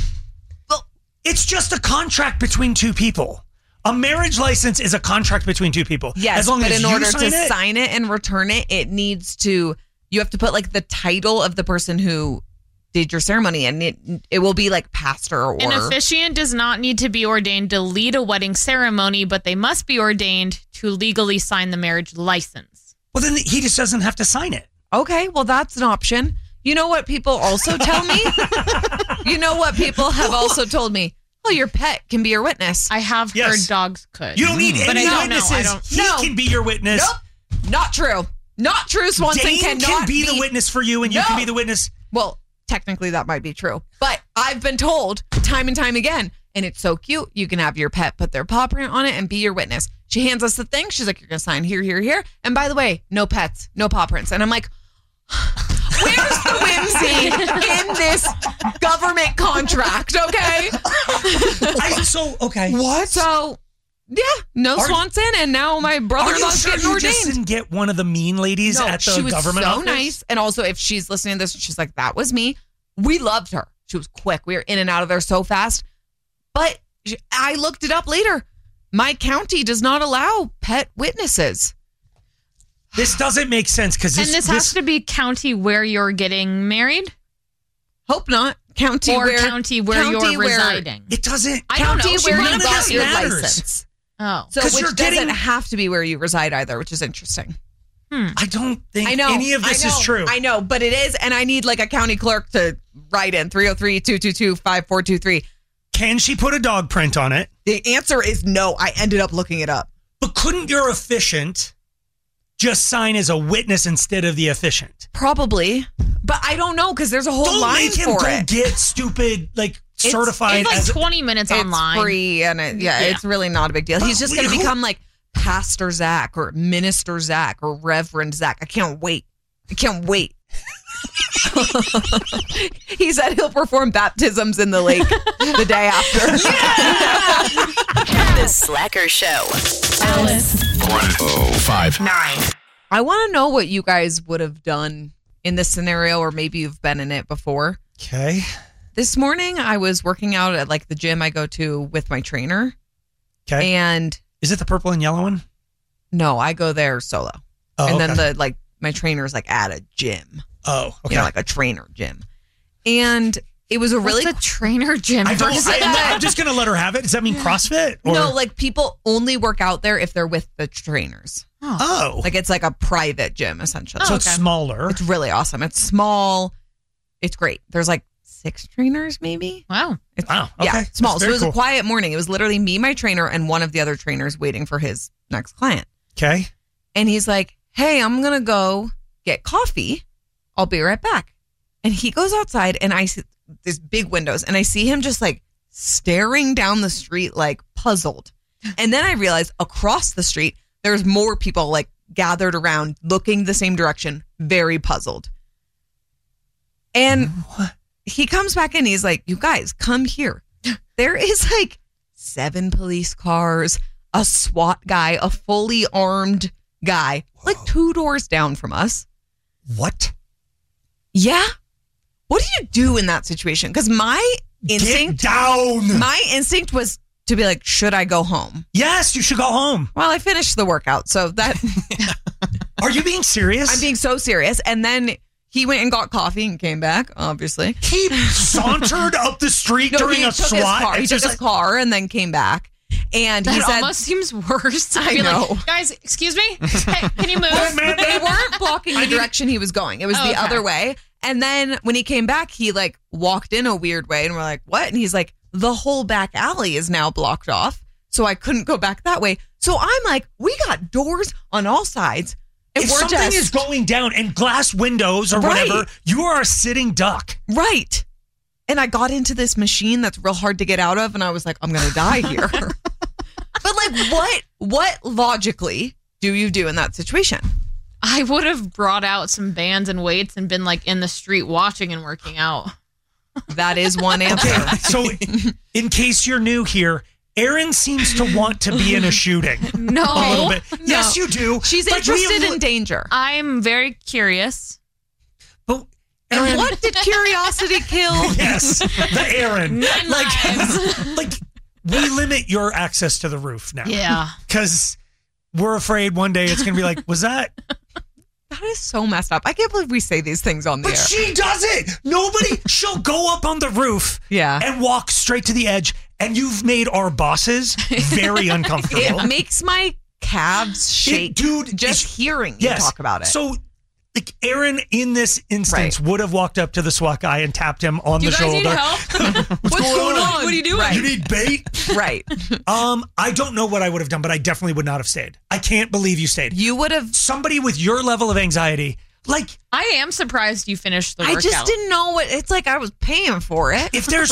it's just a contract between two people. A marriage license is a contract between two people. Yes, as long but as in you order to sign it, sign it and return it, you have to put like the title of the person who did your ceremony, and it will be like pastor or. An officiant does not need to be ordained to lead a wedding ceremony, but they must be ordained to legally sign the marriage license. Well, then he just doesn't have to sign it. Okay, well, that's an option. You know what people also tell me? You know what people have also told me? Oh, your pet can be your witness. I have heard dogs could. You don't need but any I don't witnesses. know. He can be your witness. Nope, not true. Not true. Swanson Dane cannot can be the witness for you, and you can be the witness. Well, technically that might be true, but I've been told time and time again, and it's so cute. You can have your pet put their paw print on it and be your witness. She hands us the thing. She's like, you're going to sign here, here, here. And by the way, no pets, no paw prints. And I'm like, where's the whimsy in this government contract, okay? Okay. What? So, yeah, no Swanson, and now my brother-in-law's Are you getting sure you ordained. just didn't get one of the mean ladies at the she was government so office? nice. And also, if she's listening to this, she's like, that was me. We loved her. She was quick. We were in and out of there so fast. But I looked it up later. My county does not allow pet witnesses. This doesn't make sense because And this has to be county where you're getting married? Hope not. County or where county where you're where- residing. It doesn't. I don't know. County She where might you have got gotten your matters. license. Oh. So 'Cause which you're doesn't getting- have to be where you reside either, which is interesting. I don't think I know. any of this I know, is true. I know, but it is, and I need like a county clerk to write in 303-222-5423. Can she put a dog print on it? The answer is no. I ended up looking it up. But couldn't your officiant just sign as a witness instead of the officiant? Probably, but I don't know because there's a whole Don't line make him for go it. get stupid certified. It's like as 20 minutes It's online. free, and it's really not a big deal. He's just going to become like Pastor Zach or Minister Zach or Reverend Zach. I can't wait. He said he'll perform baptisms in the lake the day after. The Slacker Show. Alice. 105.9. I want to know what you guys would have done in this scenario, or maybe you've been in it before. Okay. This morning I was working out at like the gym I go to with my trainer. Okay. And is it the purple and yellow one? No, I go there solo. Oh, and okay. then my trainer is like at a gym. Oh, okay. You know, like a trainer gym. And it was a really What's a trainer gym. I'm just going to let her have it. Does that mean CrossFit? Or? No, like people only work out there if they're with the trainers. Oh. Like it's like a private gym essentially. So it's smaller. It's really awesome. It's small. It's great. There's like 6 trainers maybe. Wow. Wow. Okay. Yeah, small. That's So it very was cool. a quiet morning. It was literally me, my trainer, and one of the other trainers waiting for his next client. Okay. And he's like, hey, I'm going to go get coffee. I'll be right back. And he goes outside and I see these big windows and I see him just like staring down the street like puzzled. And then I realized across the street, there's more people like gathered around looking the same direction, very puzzled. And he comes back in. He's like, you guys, come here. There is like 7 police cars, a SWAT guy, a fully armed guy, like 2 doors down from us. What? Yeah. What do you do in that situation? Because my instinct was to be like, should I go home? Yes, you should go home. Well, I finished the workout, so that. Are you being serious? I'm being so serious. And then he went and got coffee and came back, obviously. He sauntered up the street during a SWAT. He took his car and then came back. And he that said, almost seems worse. I Be know. Like, guys, excuse me? Hey, can you move? They weren't blocking the direction he was going. It was the other way. And then when he came back, he like walked in a weird way and we're like, what? And he's like, the whole back alley is now blocked off. So I couldn't go back that way. So I'm like, we got doors on all sides. And If we're something just, is going down and glass windows or Right. whatever, you are a sitting duck. Right. And I got into this machine that's real hard to get out of. And I was like, I'm going to die here. But like, what logically do you do in that situation? I would have brought out some bands and weights and been like in the street watching and working out. That is one answer. So, in case you're new here, Erin seems to want to be in a shooting. No. A little bit. No. Yes, you do. She's Like, interested we- in danger. I'm very curious. But And what did curiosity kill? Yes, the Erin. 9 Like, like we limit your access to the roof now. Yeah. Because we're afraid one day it's going to be like, was that? That is so messed up. I can't believe we say these things on the But air. she does it. Nobody, she'll go up on the roof and walk straight to the edge. And you've made our bosses very uncomfortable. It makes my calves shake, dude. Just hearing you talk about it. So, like, Erin, in this instance, would have walked up to the SWAT guy and tapped him on the shoulder. Do you guys need help? What's going on? What are you doing? Right. You need bait? Right. I don't know what I would have done, but I definitely would not have stayed. I can't believe you stayed. You would have. Somebody with your level of anxiety, like, I am surprised you finished the workout. I just didn't know what it's like. I was paying for it. if there's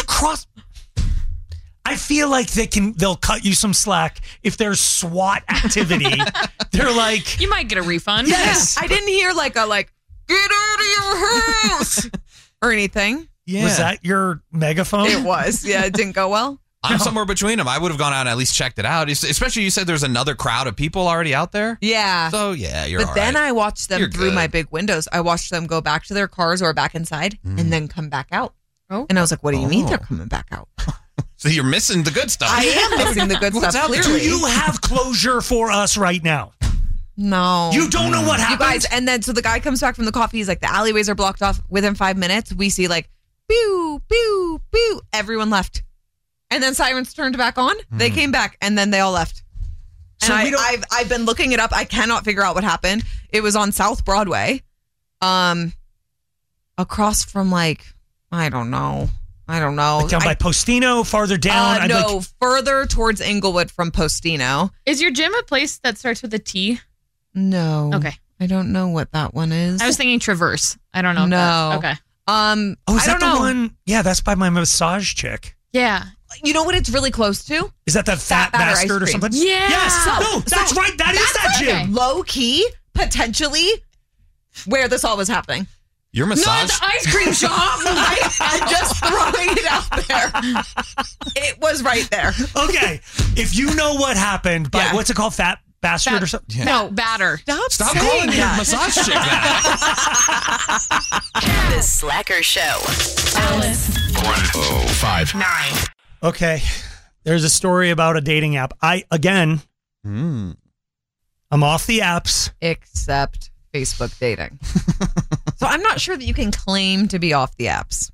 I feel like they'll cut you some slack if there's SWAT activity. They're like, You might get a refund. yes. I didn't hear like get out of your house or anything. Yeah. Was that your megaphone? It was. Yeah, it didn't go well. I'm somewhere between them. I would have gone out and at least checked it out. Especially you said there's another crowd of people already out there. Yeah. So yeah, you're But all then right. I watched them You're through good. my big windows. I watched them go back to their cars or back inside and then come back out. Oh. And I was like, what do you mean they're coming back out? So you're missing the good stuff. I am missing the good What's stuff, out there? clearly. Do you have closure for us right now? No. You don't know what You happened? guys, and then so the guy comes back from the coffee. He's like, the alleyways are blocked off. Within 5 minutes, we see like, pew, pew, pew. Everyone left. And then sirens turned back on. They came back and then they all left. So And we don't- I've been looking it up. I cannot figure out what happened. It was on South Broadway. Across from like, I don't know. Like down by Postino, farther down. I'd no, like- further towards Inglewood from Postino. Is your gym a place that starts with a T? No. Okay. I don't know what that one is. I was thinking Traverse. I don't know. if No. that- okay. is I that don't the know. one? Yeah, that's by my massage chick. Yeah. You know what it's really close to? Is that that fat Batter ice bastard or cream. something? Yeah. Yes. So- No, that's so right. That is that okay. gym. Low key, potentially, where this all was happening. Your Not massage. the ice cream shop. I'm just throwing it out there. It was right there. Okay. If you know what happened by, Yeah. what's it called? Fat bastard or something? No, batter. Stop calling your massage chick that. The Slacker Show. Alice. 1059. Okay. There's a story about a dating app. I'm off the apps. Except Facebook dating. So I'm not sure that you can claim to be off the apps.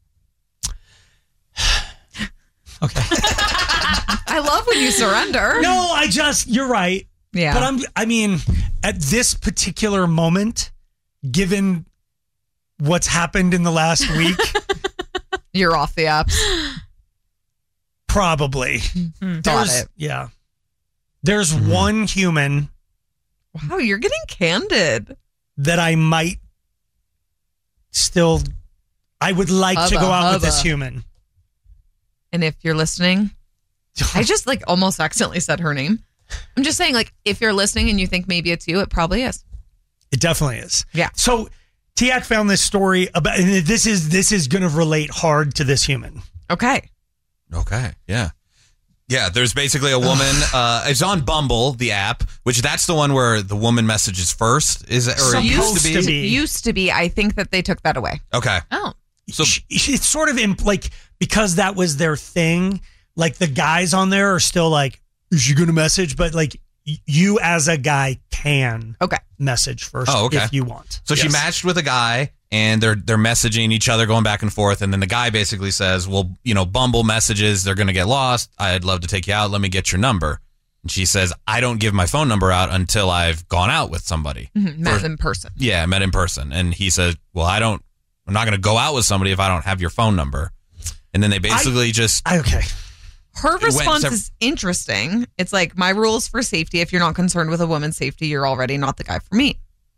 Okay. I love when you surrender. No, you're right. Yeah. But at this particular moment, given what's happened in the last week, you're off the apps. Probably. Got it. Yeah. There's one human. Wow, you're getting candid. That I might still, I would like to go out with this human. And if you're listening, I just almost accidentally said her name. I'm just saying, if you're listening and you think maybe it's you, it probably is. It definitely is. Yeah. So Tiak found this story about, and this is going to relate hard to this human. Okay. Yeah. Yeah, there's basically a woman. It's on Bumble, the app, which that's the one where the woman messages first. Is it? Or it used to be? Used to be. I think that they took that away. Okay. Oh. So it's sort of because that was their thing. The guys on there are still is she going to message? But you as a guy can message first if you want. So she matched with a guy. And they're messaging each other, going back and forth. And then the guy basically says, well, Bumble messages, they're going to get lost. I'd love to take you out. Let me get your number. And she says, I don't give my phone number out until I've gone out with somebody. Met in person. Yeah, met in person. And he says, well, I'm not going to go out with somebody if I don't have your phone number. And then they basically Her response is interesting. It's my rules for safety. If you're not concerned with a woman's safety, you're already not the guy for me.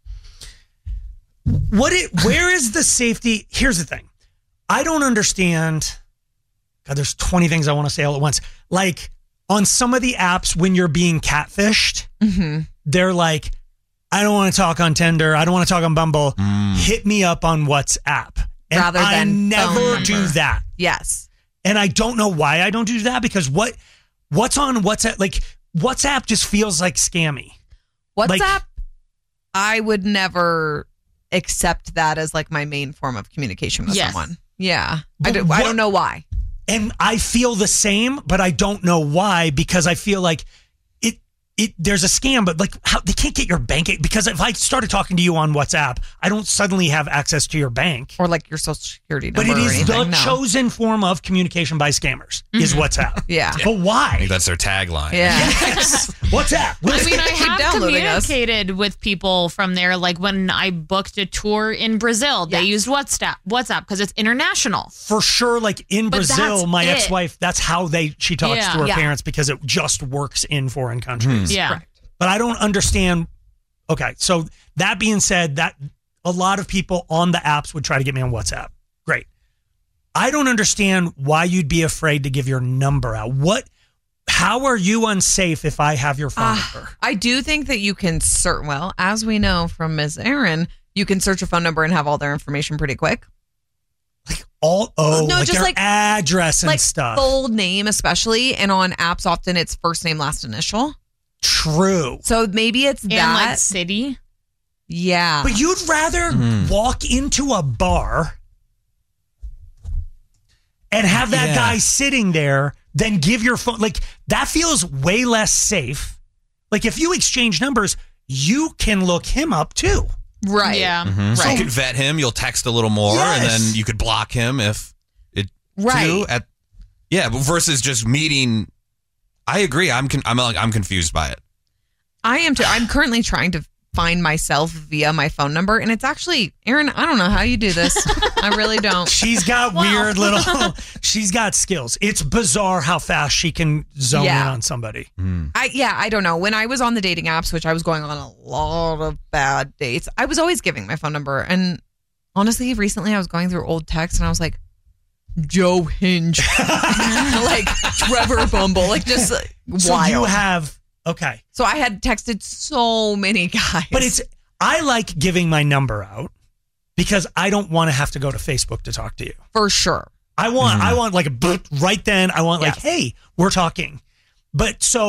Where is the safety? Here's the thing. I don't understand. God, there's 20 things I want to say all at once. On some of the apps, when you're being catfished, they're I don't want to talk on Tinder. I don't want to talk on Bumble. Hit me up on WhatsApp. And rather than I never do that. Yes. And I don't know why I don't do that, because what's on WhatsApp? WhatsApp just feels scammy. WhatsApp, I would never accept that as my main form of communication with someone. Yeah. I don't know why. And I feel the same, but I don't know why, because I feel there's a scam, but how they can't get your bank, because if I started talking to you on WhatsApp, I don't suddenly have access to your bank or your social security number. But it is the chosen form of communication by scammers is WhatsApp. Yeah. But why? I think that's their tagline. Yeah. Yes. WhatsApp. I have communicated with people from there. When I booked a tour in Brazil, they used WhatsApp because it's international. For sure. In Brazil, my ex-wife, that's how she talks to her parents, because it just works in foreign countries. Yeah. Right. But I don't understand. Okay. So that being said, that a lot of people on the apps would try to get me on WhatsApp. Great. I don't understand why you'd be afraid to give your number out. How are you unsafe if I have your phone number? I do think that you can as we know from Ms. Aaron, you can search a phone number and have all their information pretty quick. Just their address and stuff. Full name especially, and on apps often it's first name, last initial. True. So maybe it's that. And city. Yeah. But you'd rather walk into a bar and have that guy sitting there than give your phone. That feels way less safe. If you exchange numbers, you can look him up too. Right. Yeah. Mm-hmm. So you could vet him. You'll text a little more, and then you could block him if it. Right. Versus just meeting. I agree. I'm confused by it. I am too. I'm currently trying to find myself via my phone number, and it's actually, Aaron, I don't know how you do this. I really don't. She's got weird little. She's got skills. It's bizarre how fast she can zone in on somebody. I don't know. When I was on the dating apps, which I was going on a lot of bad dates, I was always giving my phone number. And honestly, recently I was going through old texts, and I was like, Joe Hinge, Trevor Bumble, just wild. So you have, okay. So I had texted so many guys. But I like giving my number out because I don't want to have to go to Facebook to talk to you. For sure. I want right then, I want hey, we're talking. But so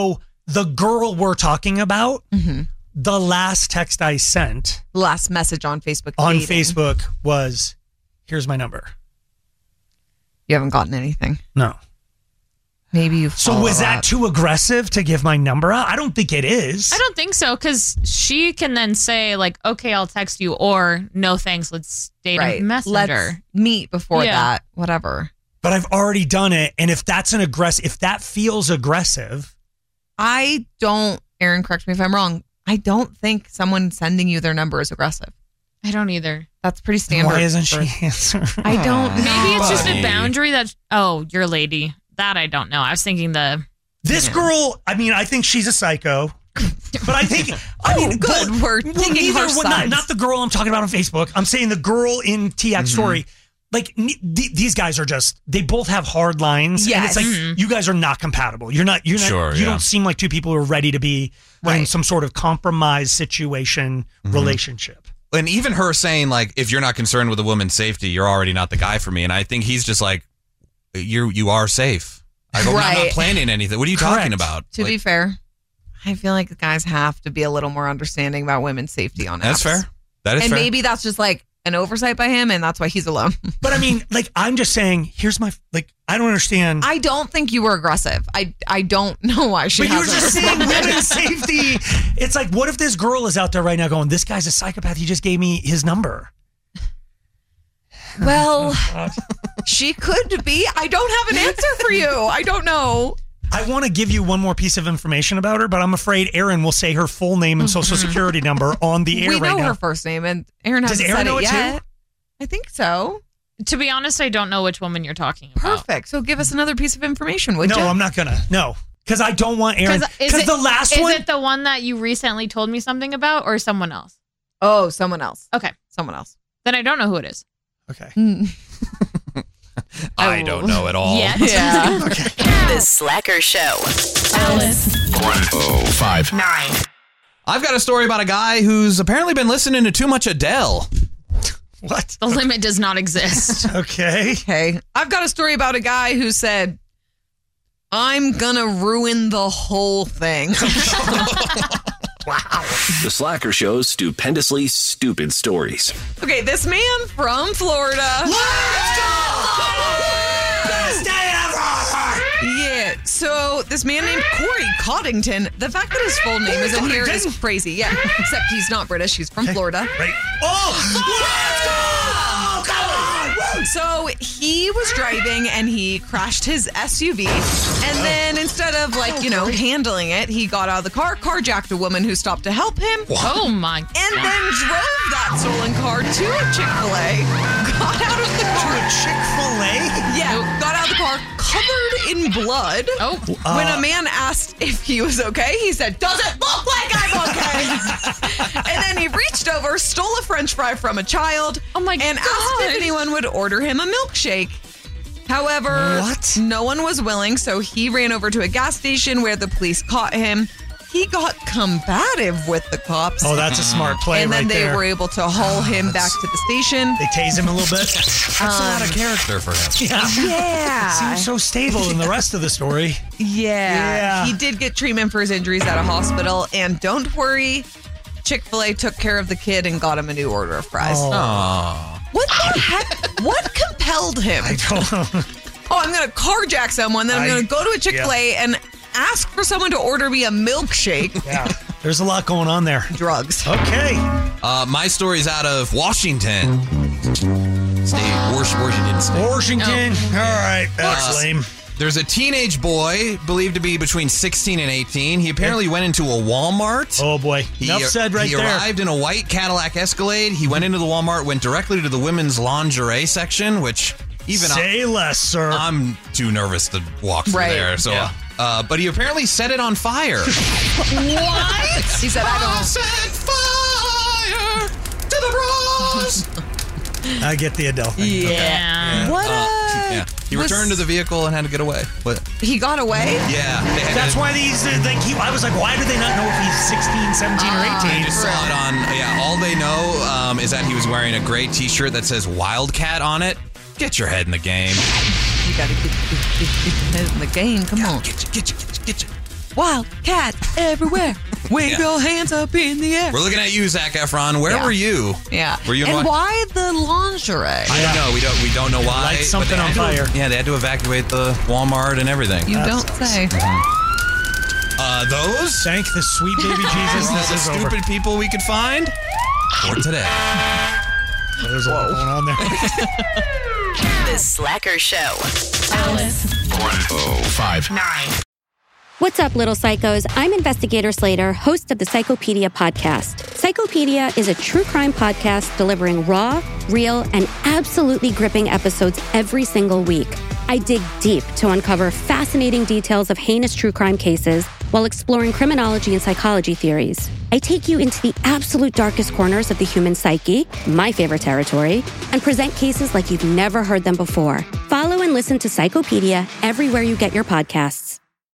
the girl we're talking about, the last text I sent, last message on Facebook was, here's my number. You haven't gotten anything. No. Maybe you. So was that too aggressive to give my number out? I don't think it is. I don't think so, because she can then say like, "Okay, I'll text you," or "No, thanks, let's date a messenger. Let's meet before that, whatever." But I've already done it, and if that feels aggressive, I don't. Aaron, correct me if I'm wrong. I don't think someone sending you their number is aggressive. I don't either. That's pretty standard. Why isn't she answering? I don't know. Maybe it's just a boundary that. Oh, you're a lady. That I don't know. I was thinking this girl. I mean, I think she's a psycho. But I think, good. We're thinking harsh sides. Not the girl I'm talking about on Facebook. I'm saying the girl in TX story. Like these guys are they both have hard lines. Yes. And it's like you guys are not compatible. You're not. You don't seem like two people who are ready to be in some sort of compromise situation relationship. And even her saying like, if you're not concerned with a woman's safety, you're already not the guy for me. And I think he's just like, you are safe. I'm not planning anything. What are you talking about? To be fair, I feel like the guys have to be a little more understanding about women's safety on apps. That's fair. That is fair. And maybe that's just like an oversight by him, and that's why he's alone. But I mean, like, I'm just saying, here's my, like, I don't understand. I don't think you were aggressive. I don't know why she. But you were just saying women's safety. It's like, what if this girl is out there right now going, this guy's a psychopath. He just gave me his number. Well, she could be. I don't have an answer for you. I don't know. I want to give you one more piece of information about her, but I'm afraid Aaron will say her full name and social security number on the air right now. We know her first name, and Aaron hasn't said it yet. I think so. To be honest, I don't know which woman you're talking about. Perfect. So give us another piece of information, would you? No, I'm not going to. No. Because I don't want Aaron. Because the last one. Is it the one that you recently told me something about, or someone else? Oh, someone else. Okay. Someone else. Then I don't know who it is. Okay. I don't know at all. Yet. Yeah. The Slacker Show. Alice. 1059. I've got a story about a guy who's apparently been listening to too much Adele. What? The limit does not exist. Okay. I've got a story about a guy who said, I'm gonna ruin the whole thing. Wow. The Slacker Show's stupendously stupid stories. Okay, this man from Florida. Let's go! Best day ever! Yeah, so this man named Corey Coddington, the fact that his full name is in here is crazy. Yeah, except he's not British, he's from Florida. Right. Oh! Let's go! Come on! So he was driving and he crashed his SUV, and then instead of handling it, he got out of the car, carjacked a woman who stopped to help him. Oh my God. And then drove that stolen car to a Chick-fil-A, got out of the car. To a Chick-fil-A? Yeah, got out of the car covered in blood. Oh. When a man asked if he was okay, he said, does it look like I'm okay? And then he reached over, stole a French fry from a child, and asked if anyone would order him a milkshake. However, no one was willing, so he ran over to a gas station where the police caught him. He got combative with the cops. Oh, that's a smart play and then right they there. were able to haul him back to the station. They tase him a little bit. That's not a character for him. Yeah. Seems so stable in the rest of the story. Yeah. He did get treatment for his injuries at a hospital. And don't worry, Chick-fil-A took care of the kid and got him a new order of fries. Oh. What the heck? What compelled him? I don't know. Oh, I'm going to carjack someone, then I'm going to go to a Chick-fil-A and ask for someone to order me a milkshake. Yeah, there's a lot going on there. Drugs. Okay. My story's out of Washington State. Washington State. Washington. All right, that's lame. There's a teenage boy believed to be between 16 and 18. He apparently went into a Walmart. Oh, boy. Enough said right there. He arrived in a white Cadillac Escalade. He went into the Walmart, went directly to the women's lingerie section, which even Say less, sir. I'm too nervous to walk through there. So, but he apparently set it on fire. What? He said, I don't. Set fire to the bras. I get the Adele thing. Yeah. What? He returned to the vehicle and had to get away. But he got away? Yeah. That's why these, I was like, why do they not know if he's 16, 17, or 18? They just saw it on, all they know is that he was wearing a gray t-shirt that says Wildcat on it. Get your head in the game. You gotta get your head in the game. Come on. Get you. Wildcat everywhere. Wave your hands up in the air. We're looking at you, Zac Efron. Where were you? Yeah. Were you in and why the lingerie? I don't know. We don't know why. Light something on fire. Yeah, they had to evacuate the Walmart and everything. You don't say. Those? Thank the sweet baby Jesus. All This the is stupid over. people we could find for today. There's a lot going on there. The Slacker Show. Alice. 1059. What's up, little psychos? I'm Investigator Slater, host of the Psychopedia podcast. Psychopedia is a true crime podcast delivering raw, real, and absolutely gripping episodes every single week. I dig deep to uncover fascinating details of heinous true crime cases while exploring criminology and psychology theories. I take you into the absolute darkest corners of the human psyche, my favorite territory, and present cases like you've never heard them before. Follow and listen to Psychopedia everywhere you get your podcasts.